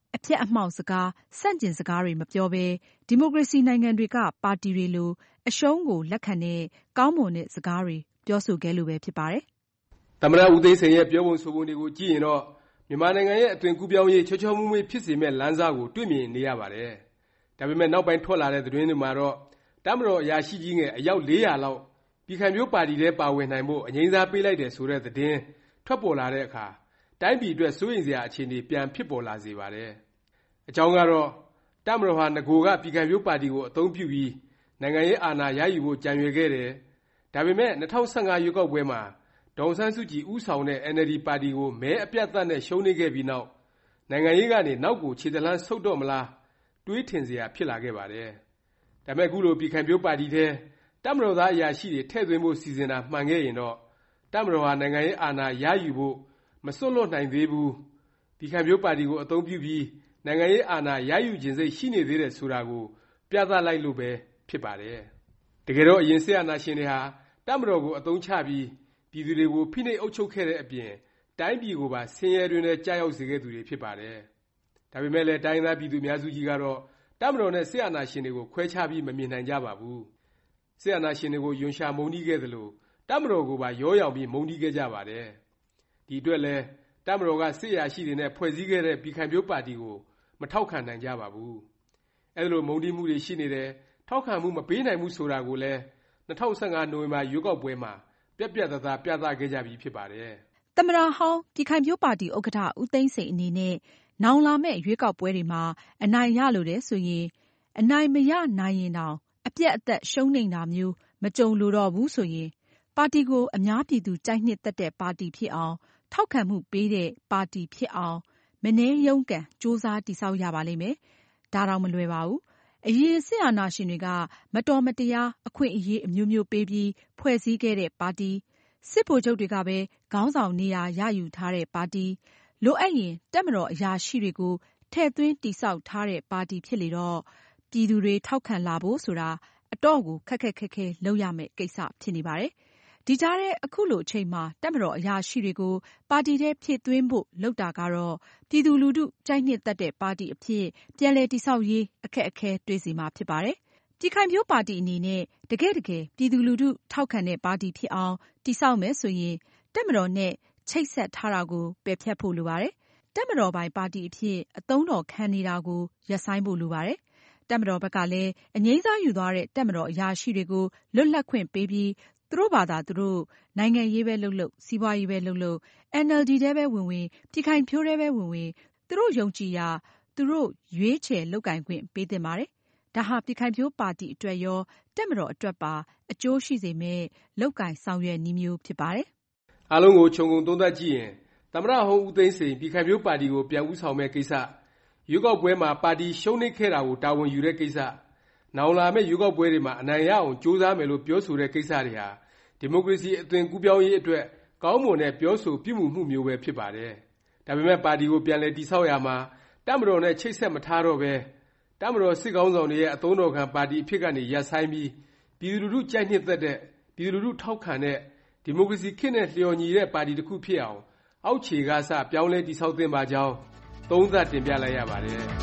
အဖျက်အမှောင့်စကား၊ဆန့်ကျင်စကားတွေမပြောဘဲဒီမိုကရေစီနိုင်ငံတွေကပါတီတွေလိုအရှုံးကိုလက်ခံတဲ့ကောင်းမွန်တဲ့စကားတွေပြောဆိုခဲ့လို့ပဲဖြစ်ပါတယ်။သမ္မတဦးသိန်းစိန်ရဲ့ပြောပုံဆိုပုံတွေကိုကြည့်ရင်တော့မြန်မာနိုင်ငံရဲ့အသွင်ကူးပြောင်းရေးချောချောမွေ့မွေ့ဖြစ်စေမယ့်လမ်းစကိုတွေ့မြင်နေရပါတယ်။ဒါပေမဲ့နောက်ပိုင်းထွက်လာတဲ့သတင်းတွေမှာတော့တပ်မတော်အရာရှိကြီးငယ်အယောက်400လောက်ပြည်ခိုင်ဖြိုးပါတီထဲပါဝင်နိုင်ဖို့အငြိမ်းစားပေးလိုက်တယ်ဆိုတဲ့သတင်းထွက်ပေါ်လာတဲ့အခါတိုင်းပြည်အတွက်စိုးရိမ်စရာအခြေအနေပြန်ဖြစ်ပေါ်လာစေပါတယ်။အကြောင်းကတော့တပ်မတော်ဟာနဂိုကပြည်ခိုင်ဖြိုးပါတီကိုအသုံးပြုပြီးနိုင်ငံရေးအာဏာရယူဖို့ကြံရွယ်ခဲ့တယ်။ဒါပေမဲ့2015ရွေးကောက်ပွဲမှာဒေါ်အောင်ဆန်းစုကြည်ဦးဆောင်တဲ့ NLD ပါတီကိုမဲအပြတ်အသတ်နဲ့ရှုံးနိမ့်ခဲ့ပြီးနောက်နိုင်ငံရေးကနေနောက်ကိုခြေတလှမ်းဆုတ်တော့မလားတွေးထင်စရာဖြစ်လာခဲ့ပါတယ်။ဒါပေမဲ့အခုလိုပြည်ခိုင်ဖြိုးပါတီထဲတပ်မတော်သားအရာရှိတွေထည့်သွင်းဖို့စီစဉ်တာမှန်ခဲ့ရင်တော့တပ်မတော်ဟာနိုင်ငံရေးအာဏာရယူဖို့မစွန့်လွတ်နိုင်သေးဘူး။ပြည်ခိုင်ဖြိုးပါတီကိုအသုံးပြုပြီးနိုင်ငံရေးအာဏာရယူခြင်းစိတ်ရှိနေသေးတယ်ဆိုတာကိုပြသလိုက်လို့ပဲဖြစ်ပါတယ်။တကယ်တော့အရင်စစ်အာဏာရှင်တွေဟာတပ်မတော်ကိုအသုံးချပြီးပြည်သူတွေကိုဖိနှိပ်အုပ်ချုပ်ခဲ့တဲ့အပြင်တိုင်းပြည်ကိုပါဆင်းရဲတွင်နဲ့ကြာရောက်စေခဲ့သူတွေဖြစ်ပါတယ်။ဒါပေမဲ့လည်းတိုင်းသားပြည်သူအများစုကြီးကတော့တပ်မတော်နဲ့စစ်အာဏာရှင်တွေကိုခွဲခြားပြီးမမြင်နိုင်ကြပါဘူး။စစ်အာဏာရှင်တွေကိုယွန်ရှာမုန်းတီးခဲ့သလိုတပ်မတော်ကိုပါရောရောင်ပြီးမုန်းတီးခဲ့ကြပါတယ်။ဒီအတွက်လည်းတပ်မတော်ကစစ်ရာရှိတွေနဲ့ဖွဲ့စည်းခဲ့တဲ့ပြည်ခိုင်ဖြိုးပါတီကိုမထောက်ခံနိုင်ကြပါဘူး။အဲဒီလိုမုန်းတီးမှုတွေရှိနေတယ်ထောက်ခံမှုမပေးနိုင်ဘူးဆိုတာကိုလည်း2015နိုဝင်ဘာရွေးကောက်ပွဲမှာပြတ်ပြတ်သားသားပြသခဲ့ကြပြီးဖြစ်ပါတယ်။သမ္မတဟောင်းပြည်ခိုင်ဖြိုးပါတီဥက္ကဋ္ဌဦးသိန်းစိန်အနေနဲ့နောင်လာမယ့်ရွေးကောက်ပွဲတွေမှာအနိုင်ရလိုတယ်ဆိုရင်အနိုင်မရနိုင်ရင်တောင်အပြတ်အသက်ရှုံးနိမ့်တာမျိုးမကြုံလိုတော့ဘူးဆိုရင်ပါတီကိုအများပြည်သူကြိုက်နှစ်သက်တဲ့ပါတီဖြစ်အောင်ထောက်ခံမှုပေးတဲ့ပါတီဖြစ်အောင်မနည်းရုန်းကန်ကြိုးစားတည်ဆောက်ရပါလိမ့်မယ်။ဒါတော့မလွယ်ပါဘူး။အရင်စစ်အာဏာရှင်တွေကမတော်မတရားအခွင့်အရေးအမျိုးမျိုးပေးပြီးဖွဲ့စည်းခဲ့တဲ့ပါတီစစ်ဗိုလ်ချုပ်တွေကပဲခေါင်းဆောင်နေရာရယူထားတဲ့ပါတီလိုအပ်ရင်တပ်မတော်အရာရှိတွေကိုထည့်သွင်းတည်ဆောက်ထားတဲ့ပါတီဖြစ်လေတော့ပြည်သူတွေထောက်ခံလာဖို့ဆိုတာအတော့ကိုခက်ခက်ခဲခဲလုပ်ရမယ့်ကိစ္စဖြစ်နေပါတယ်။ဒီကြားထဲအခုလိုအချိန်မှာတပ်မတော်အရာရှိတွေကိုပါတီထဲဖြည့်သွင်းဖို့လုပ်တာကတော့ပြည်သူလူထုကြိုက်နှစ်သက်တဲ့ပါတီအဖြစ်ပြန်လည်တည်ဆောက်ရေးအခက်အခဲတွေ့စေမှာဖြစ်ပါတယ်။ပြည်ခိုင်ဖြိုးပါတီအနေနဲ့တကယ့်တကယ်ပြည်သူလူထုထောက်ခံတဲ့ပါတီဖြစ်အောင်တည်ဆောက်မယ်ဆိုရင်တပ်မတော်နဲ့ချိတ်ဆက်ထားတာကိုပယ်ဖျက်ဖို့လိုပါတယ်။တပ်မတော်ပိုင်ပါတီအဖြစ်အသုံးတော်ခံနေတာကိုရပ်ဆိုင်းဖို့လိုပါတယ်။တပ်မတော်ဘက်ကလည်းအငြိမ်းစားယူသွားတဲ့တပ်မတော်အရာရှိတွေကိုလွတ်လပ်ခွင့်ပေးပြီးသူတို့ဘာသာသူတို့နိုင်ငံရေးပဲလုပ်လုပ်စီးပွားရေးပဲလုပ်လုပ် NLD ထဲပဲဝင်ဝင်ပြည်ခိုင်ဖြိုးထဲပဲဝင်ဝင်သူတို့ယုံကြည်ရာသူတို့ရွေးချယ်လုပ်ကိုင်ခွင့်ပေးသင့်ပါတယ်။ဒါဟာပြည်ခိုင်ဖြိုးပါတီအတွက်ရောတပ်မတော်အတွက်ပါအကျိုးရှိစေမယ့်လုပ်ကိုင်ဆောင်ရွက်နည်းမျိုးဖြစ်ပါတယ်။အားလုံးကိုခြုံငုံသုံးသပ်ကြည့်ရင်သမ္မတဟောင်းဦးသိန်းစိန်ပြည်ခိုင်ဖြိုးပါတီကိုပြန်ဦးဆောင်မဲ့ကိစ္စရွေးကောက်ပွဲမှာပါတီရှုံးနိမ့်ခဲ့တာကိုတာဝန်ယူတဲ့ကိစ္စနောင်လာမယ့်ရွေးကောက်ပွဲတွေမှာအနိုင်ရအောင်ကြိုးစားမယ်လို့ပြောဆိုတဲ့ကိစ္စတွေဟာဒီမိုကရေစီအသွင်ကူးပြောင်းရေးအတွက်ကောင်းမွန်တဲ့ပြောဆိုပြုမှုမှုမျိုးပဲဖြစ်ပါတယ်။ဒါပေမဲ့ပါတီကိုပြန်လည်တည်ဆောက်ရမှာတပ်မတော်နဲ့ချိတ်ဆက်မထားတော့ပဲတပ်မတော်စစ်ကောင်းဆောင်တွေရဲ့အသုံးတော်ခံပါတီအဖြစ်ကနေရပ်ဆိုင်းပြီးပြည်သူလူထုကြိုက်နှစ်သက်တဲ့ပြည်သူလူထုထောက်ခံတဲ့ဒီမိုကရေစီခေတ်နဲ့လျော်ညီတဲ့ပါတီတစ်ခုဖြစ်အောင်အောက်ခြေကစပြောင်းလဲတည်ဆောက်သင့်ပါကြောင်းသုံးသပ်တင်ပြလိုက်ရပါတယ်။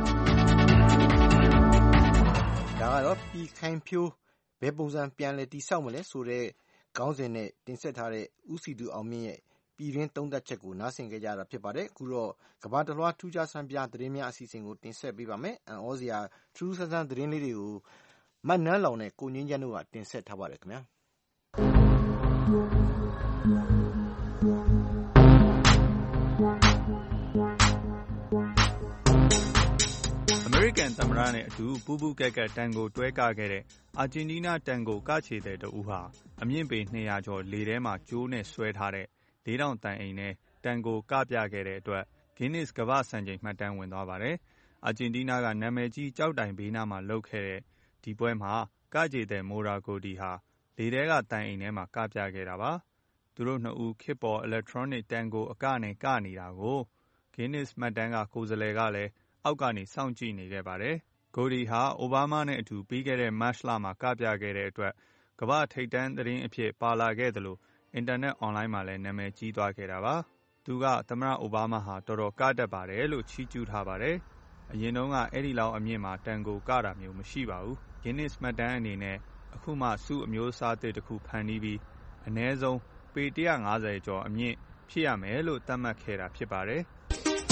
ဒါကတော့ပြည်ခိုင်ဖြိုးဘယ်ပုံစံပြန်လဲတည်ဆောက်မလဲဆိုတဲ့ခေါင်းစဉ်နဲ့တင်ဆက်ထားတဲ့ဦးစီသူအောင်မြင့်ရဲ့ပြည်တွင်းသုံးသပ်ချက်ကိုနားဆင်ကြကြတာဖြစ်ပါတယ်။အခုတော့ကမ္ဘာတစ်လွှားထူးခြားဆန်းပြသတင်းများအစီအစဉ်ကိုတင်ဆက်ပေးပါမယ်။အံ့ဩစရာထူးဆန်းဆန်းသတင်းလေးတွေကိုမတ်နန်းလောင်နဲ့ကိုငင်းချမ်းတို့ကတင်ဆက်ထားပါတယ်ခင်ဗျာ။အမေရိကန်သမ္မတနဲ့အတူပူးပူးကက်ကက်တန်ကိုတွဲကခဲ့တဲ့အာဂျင်တီးနားတန်ကိုကခြေသည်တဦးဟာအမြင့်ပေ200ကျော်လေထဲမှာကြိုးနဲ့ဆွဲထားတဲ့4000တန်အိမ်နဲ့တန်ကိုကပြခဲ့တဲ့အတွက် Guinness ကမ္ဘာ့စံချိန်မှတ်တမ်းဝင်သွားပါတယ်။အာဂျင်တီးနားကနာမည်ကြီးကျောက်တိုင်ဘေးနားမှာလုပ်ခဲ့တဲ့ဒီပွဲမှာကခြေသည်မိုရာဂိုဒီဟာလေထဲကတန်အိမ်ထဲမှာကပြခဲ့တာပါ။သူတို့နှစ်ဦးခေတ်ပေါ် electronic တန်ကိုအကနဲ့ကနေတာကို Guinness မှတ်တမ်းကကိုယ်စားလှယ်ကလည်းအောက်ကနေစောင့်ကြည့်နေခဲ့ပါတယ်။ဂိုဒီဟာအိုဘားမားနဲ့အတူပြီးခဲ့တဲ့မတ်လမှာကပြခဲ့တဲ့အတွက်ကမ္ဘာထိပ်တန်းသတင်းအဖြစ်ပါလာခဲ့သလိုအင်တာနက်အွန်လိုင်းမှာလည်းနာမည်ကြီးသွားခဲ့တာပါ။သူကသမ္မတအိုဘားမားဟာတော်တော်ကတတ်ပါတယ်လို့ချီးကျူးထားပါတယ်။အရင်တုန်းကအဲ့ဒီလောက်အမြင့်မှာတန်ကိုကတာမျိုးမရှိပါဘူး။ Guinness မှတ်တမ်းအနေနဲ့အခုမှဆုအမျိုးအစားသစ်တစ်ခုဖန်တီးပြီးအနည်းဆုံးပေ150ကျော်အမြင့်ဖြစ်ရမယ်လို့သတ်မှတ်ခဲ့တာဖြစ်ပါတယ်။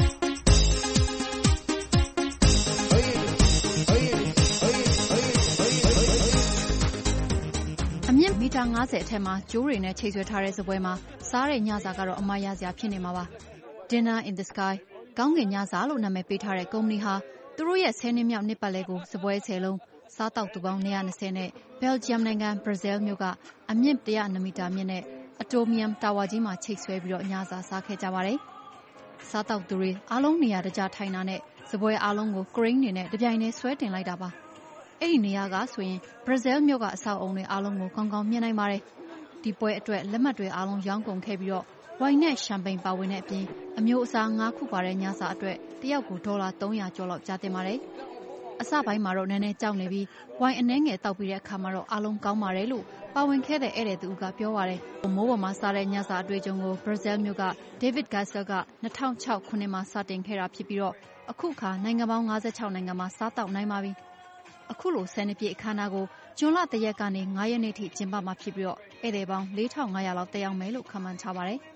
အမြင့်မီတာ50အထက်မှာကျိုးတွေနဲ့ချိတ်ဆွဲထားတဲ့စပွဲမှာစားတဲ့ညစာကတော့အမှားရစရာဖြစ်နေမှာပါ။ Dinner in the Sky ကောင်းကင်ညစာလို့နာမည်ပေးထားတဲ့ကုမ္ပဏီဟာသူတို့ရဲ့10နှစ်မြောက်နှစ်ပတ်လည်ကိုစပွဲ10လုံးစားတောက်သူပေါင်း220နဲ့ဘယ်လ်ဂျီယမ်နိုင်ငံဘရာဇီးမြို့ကအမြင့်100မီတာမြင့်နဲ့အတိုမီယမ်တာဝါကြီးမှာချိတ်ဆွဲပြီးညစာစားခဲ့ကြပါတယ်။စားတောက်သူတွေအားလုံးနေရာတကျထိုင်တာနဲ့စပွဲအားလုံးကို crane တွေနဲ့တပြိုင်တည်းဆွဲတင်လိုက်တာပါ။အဲ့ဒီနေရာကဆိုရင်ဘရာဇီးမြို့ကအဆောက်အုံတွေအားလုံးကိုကောင်းကောင်းမြင်နိုင်ပါတယ်။ဒီပွဲအတွက်လက်မှတ်တွေအားလုံးရောင်းကုန်ခဲ့ပြီးဝိုင်နဲ့ရှမ်ပိန်ပါဝင်တဲ့အပြင်အမျိုးအစား9ခုပါတဲ့ညစာအတွက်တယောက်ကိုဒေါ်လာ300ကျော်လောက်ကျတင်ပါတယ်။အစပိုင်းမှာတော့နည်းနည်းကြောက်နေပြီးဝိုင်အနှဲငယ်တောက်ပြီးတဲ့အခါမှာတော့အားလုံးကောင်းပါတယ်လို့ပါဝင်ခဲ့တဲ့ဧည့်သည်သူကပြောပါတယ်။မိုးပေါ်မှာစားတဲ့ညစာအတွေ့အကြုံကိုဘရာဇီးမြို့က David Gassel က2006ခုနှစ်မှာစတင်ခဲ့တာဖြစ်ပြီးအခုအခါနိုင်ငံပေါင်း56နိုင်ငံမှာစားတောက်နိုင်ပါပြီ။အခုလို10နှစ်ပြည့်အခမ်းအနားကိုဇွန်လ1ရက်ကနေ9ရက်နေ့ထိကျင်းပမှာဖြစ်ပြီးဧည့်သည်ပေါင်း4500လောက်တက်ရောက်မယ်လို့ခန့်မှန်းထားပါတယ်။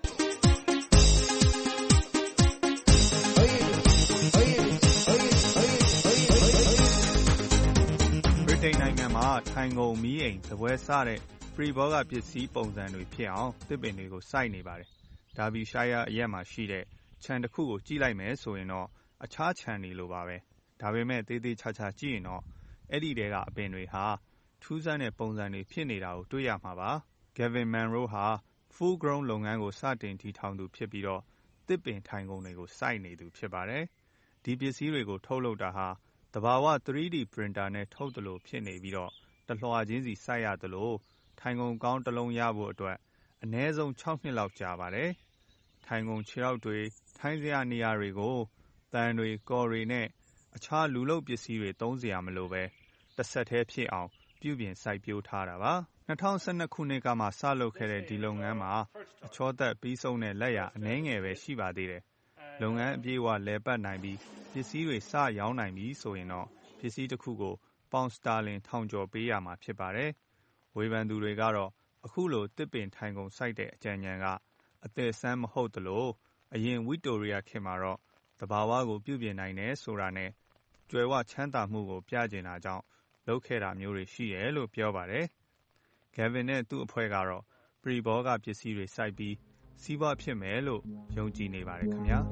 ဗြိတိန်နိုင်ငံမှာထိုင်ကုန်မီးအိမ်စပွဲစတဲ့ပရိဘောဂပစ္စည်းပုံစံတွေဖြစ်အောင်သစ်ပင်တွေကိုစိုက်နေပါတယ်။ဒါဘီရှိုင်းယားအရက်မှာရှိတဲ့ခြံတစ်ခုကိုကြည့်လိုက်မယ်ဆိုရင်တော့အခြားခြံတွေလိုပါပဲ။ဒါပေမဲ့သေးသေးချာချာကြည့်ရင်တော့အဲ့ဒီတဲကအပင်တွေဟာထူးဆန်းတဲ့ပုံစံတွေဖြစ်နေတာကိုတွေ့ရမှာပါ။ Gavin Munro ဟာ Full Grown လုပ်ငန်းကိုစတင်တည်ထောင်သူဖြစ်ပြီးသစ်ပင်ထိုင်ကုန်တွေကိုစိုက်နေသူဖြစ်ပါတယ်။ဒီပစ္စည်းတွေကိုထုတ်လုပ်တာဟာသဘာဝ 3D printer နဲ့ထုတ်သလိုဖြစ်နေပြီးတလွှာချင်းစီစိုက်ရသလိုထိုင်ကုန်ကောင်းတစ်လုံးရဖို့အတွက်အနည်းဆုံး6နှစ်လောက်ကြာပါတယ်။ထိုင်ကုန်ခြေထောက်တွေထိုင်းစရာနေရာတွေကိုသံတွေကော်တွေနဲ့အခြားလူလုပ်ပစ္စည်းတွေသုံးစရာမလိုပဲတစ်ဆက်တည်းဖြစ်အောင်ပြုပြင်စိုက်ပျိုးထားတာပါ။2012ခုနှစ်ကမှစလုပ်ခဲ့တဲ့ဒီလုပ်ငန်းမှာအချောသက်ပြီးဆုံးတဲ့လက်ရာအနည်းငယ်ပဲရှိပါသေးတယ်။လုပ်ငန်းအပြည့်အဝလည်ပတ်နိုင်ပြီးပစ္စည်းတွေစရောင်းနိုင်ပြီဆိုရင်တော့ပစ္စည်းတစ်ခုကိုပေါင်စတာလင်1000ကျော်ပေးရမှာဖြစ်ပါတယ်။ဝေဖန်သူတွေကတော့အခုလိုတစ်ပင်ထိုင်ကုန်စိုက်တဲ့အကြံဉာဏ်ကအသက်ဆန်းမဟုတ်သလိုအရင်ဝီတိုရီယာခေတ်မှာတော့သဘာဝကိုပြုပြင်နိုင်တယ်ဆိုတာနဲ့ကြွယ်ဝချမ်းသာမှုကိုပြကျင်တာကြောင့်လုပ်ခဲ့တာမျိုးတွေရှိတယ်လို့ပြောပါတယ်။ Gavin နဲ့သူ့အဖွဲ့ကတော့ပရိဘောဂပစ္စည်းတွေစိုက်ပြီးစီးပွားဖြစ်မယ်လို့ယုံကြည်နေပါတယ်ခင်ဗျာ။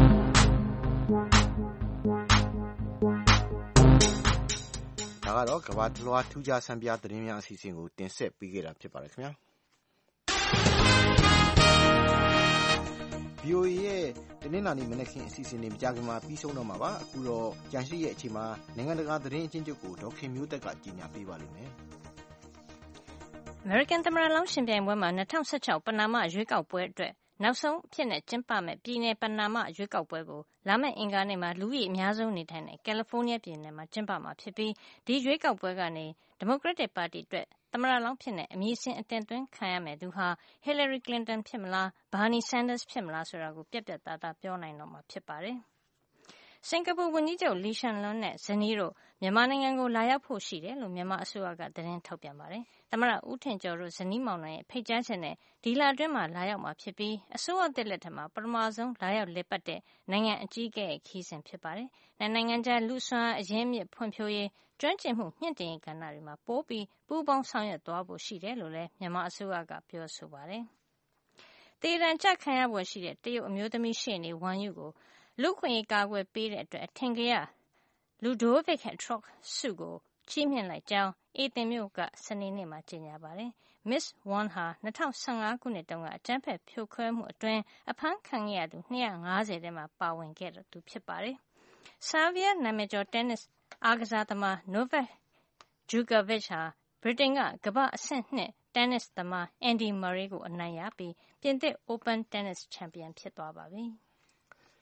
ဒါကတော့ကမ္ဘာတလွှားထူးခြားဆန်းပြသတင်းများအစီအစဉ်ကိုတင်ဆက်ပေးခဲ့တာဖြစ်ပါတယ်ခင်ဗျာ။ VOA ရဲ့တနင်္လာနေ့မနက်ခင်းအစီအစဉ်တွေမကြခင်မှာပြီးဆုံးတော့မှာပါအခုတော့ကြံရှိရဲ့အချိန်မှာနိုင်ငံတကာသတင်းအချင်းချုပ်ကိုဒေါက်ခင်မျိုးသက်ကကြီးညာပေးပါလိမ့်မယ်။ American သမ္မတလောင်းရှင်ပြိုင်ပွဲမှာ2016ပနာမရွေးကောက်ပွဲအတွက်နောက်ဆုံးအဖြစ်နဲ့ကျင်းပမဲ့ပြည်내ပနာမရွေးကောက်ပွဲကိုလာမယ့်အင်္ဂါနေ့မှာလူဦးရေအများဆုံးနေထိုင်တဲ့ကယ်လီဖိုးနီးယားပြည်နယ်မှာကျင်းပမှာဖြစ်ပြီးဒီရွေးကောက်ပွဲကနေဒီမိုကရက်တစ်ပါတီအတွက်သမ္မတလောင်းဖြစ်တဲ့အမည်စဉ်အတင်သွင်းခံရမယ့်သူဟာ Hillary Clinton ဖြစ်မလား Bernie Sanders ဖြစ်မလားဆိုတာကိုပြတ်ပြတ်သားသားပြောနိုင်တော့မှာဖြစ်ပါတယ်။စင်ကာပူဝန်ကြီးချုပ်လီရှန်လွန်းနဲ့ဇနီးတို့မြန်မာနိုင်ငံကိုလာရောက်ဖို့ရှိတယ်လို့မြန်မာအစိုးရကသတင်းထုတ်ပြန်ပါတယ်။သမ္မတဦးထင်ကျော်တို့ဇနီးမောင်နှံရဲ့ဖိတ်ကြားချက်နဲ့ဒီလအတွင်းမှာလာရောက်မှာဖြစ်ပြီးအစိုးရသစ်လက်ထက်မှာပထမဆုံးလာရောက်လည်ပတ်တဲ့နိုင်ငံအကြီးအကဲရဲ့ခရီးစဉ်ဖြစ်ပါတယ်။နိုင်ငံခြားလူ့စွမ်းအားအရင်းအမြစ်ဖွံ့ဖြိုးရေးကျွမ်းကျင်မှုမြင့်တင်ရေးကဏ္ဍတွေမှာပိုပြီးပူးပေါင်းဆောင်ရွက်သွားဖို့ရှိတယ်လို့လည်းမြန်မာအစိုးရကပြောဆိုပါတယ်။သေဒဏ်ကျခံရဖွယ်ရှိတဲ့တရုတ်အမျိုးသမီးရှေ့နေဝမ်ယုကိုလူ့အခွင့်အရေးကာကွယ်ပေးတဲ့အတွက်အထင်ကရလူဒိုဗစ်ထရော့ဆုကိုချီးမြှင့်လိုက်ကြောင်းအေသင်မြို့ကစနေနေ့မှာကြေညာပါတယ်။ Miss Wang ဟာ2015ခုနှစ်တုန်းကအကြမ်းဖက်ဖြိုခွဲမှုအတွင်းအဖမ်းခံခဲ့ရသူ250ထဲမှာပါဝင်ခဲ့သူဖြစ်ပါတယ်။ ဆားဗီးယားနာမည်ကျော်တင်းနစ်အားကစားသမား Novak Djokovic ဟာဗြိတိန်ကကမ္ဘာ့အဆင့်2တင်းနစ်သမား Andy Murray ကိုအနိုင်ရပြီးပြင်သစ် Open တင်းနစ်ချန်ပီယံဖြစ်သွားပါပြီ။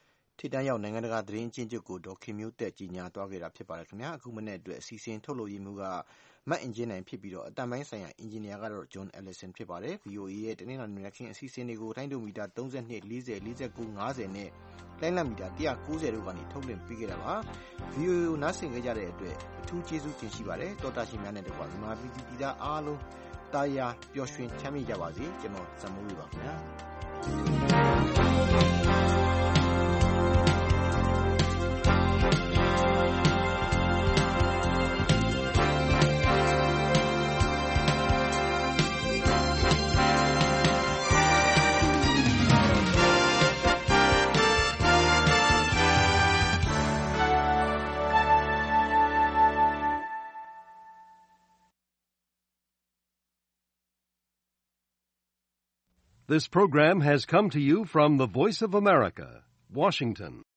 ထိပ်တန်းရောက်နိုင်ငံတကာသတင်းအကျဉ်းချုပ်ကိုဒေါ်ခင်မျိုးသက်ကြီးညာသွားခဲ့တာဖြစ်ပါတယ်ခင်ဗျာအခုမနေ့အတွက်အစီအစဉ်ထုတ်လုပ်ရေးမှုကမတ်အင်ဂျင်နိုင်ဖြစ်ပြီးတော့အတန်ပိုင်းဆိုင်ရာအင်ဂျင်နီယာကတော့ John Ellison ဖြစ်ပါတယ် VOA ရဲ့တနင်္လာနေ့ခင်းအစီအစဉ်တွေကိုတိုင်းဒိုမီတာ32 40 49 50နဲ့လိုင်းလံမီတာ190တို့ကနေထုတ်လွှင့်ပေးခဲ့တာပါ VOA ကိုနားဆင်ကြတဲ့အတွက်အထူးကျေးဇူးတင်ရှိပါတယ်တော်တာရှင်များနဲ့တကွာမြန်မာပြည်သားအားလုံးတာယာပျော်ရွှင်ချမ်းမြေ့ကြပါစေကျွန်တော်ဇံမိုးရပါခင်ဗျာ This program has come to you from the Voice of America, Washington.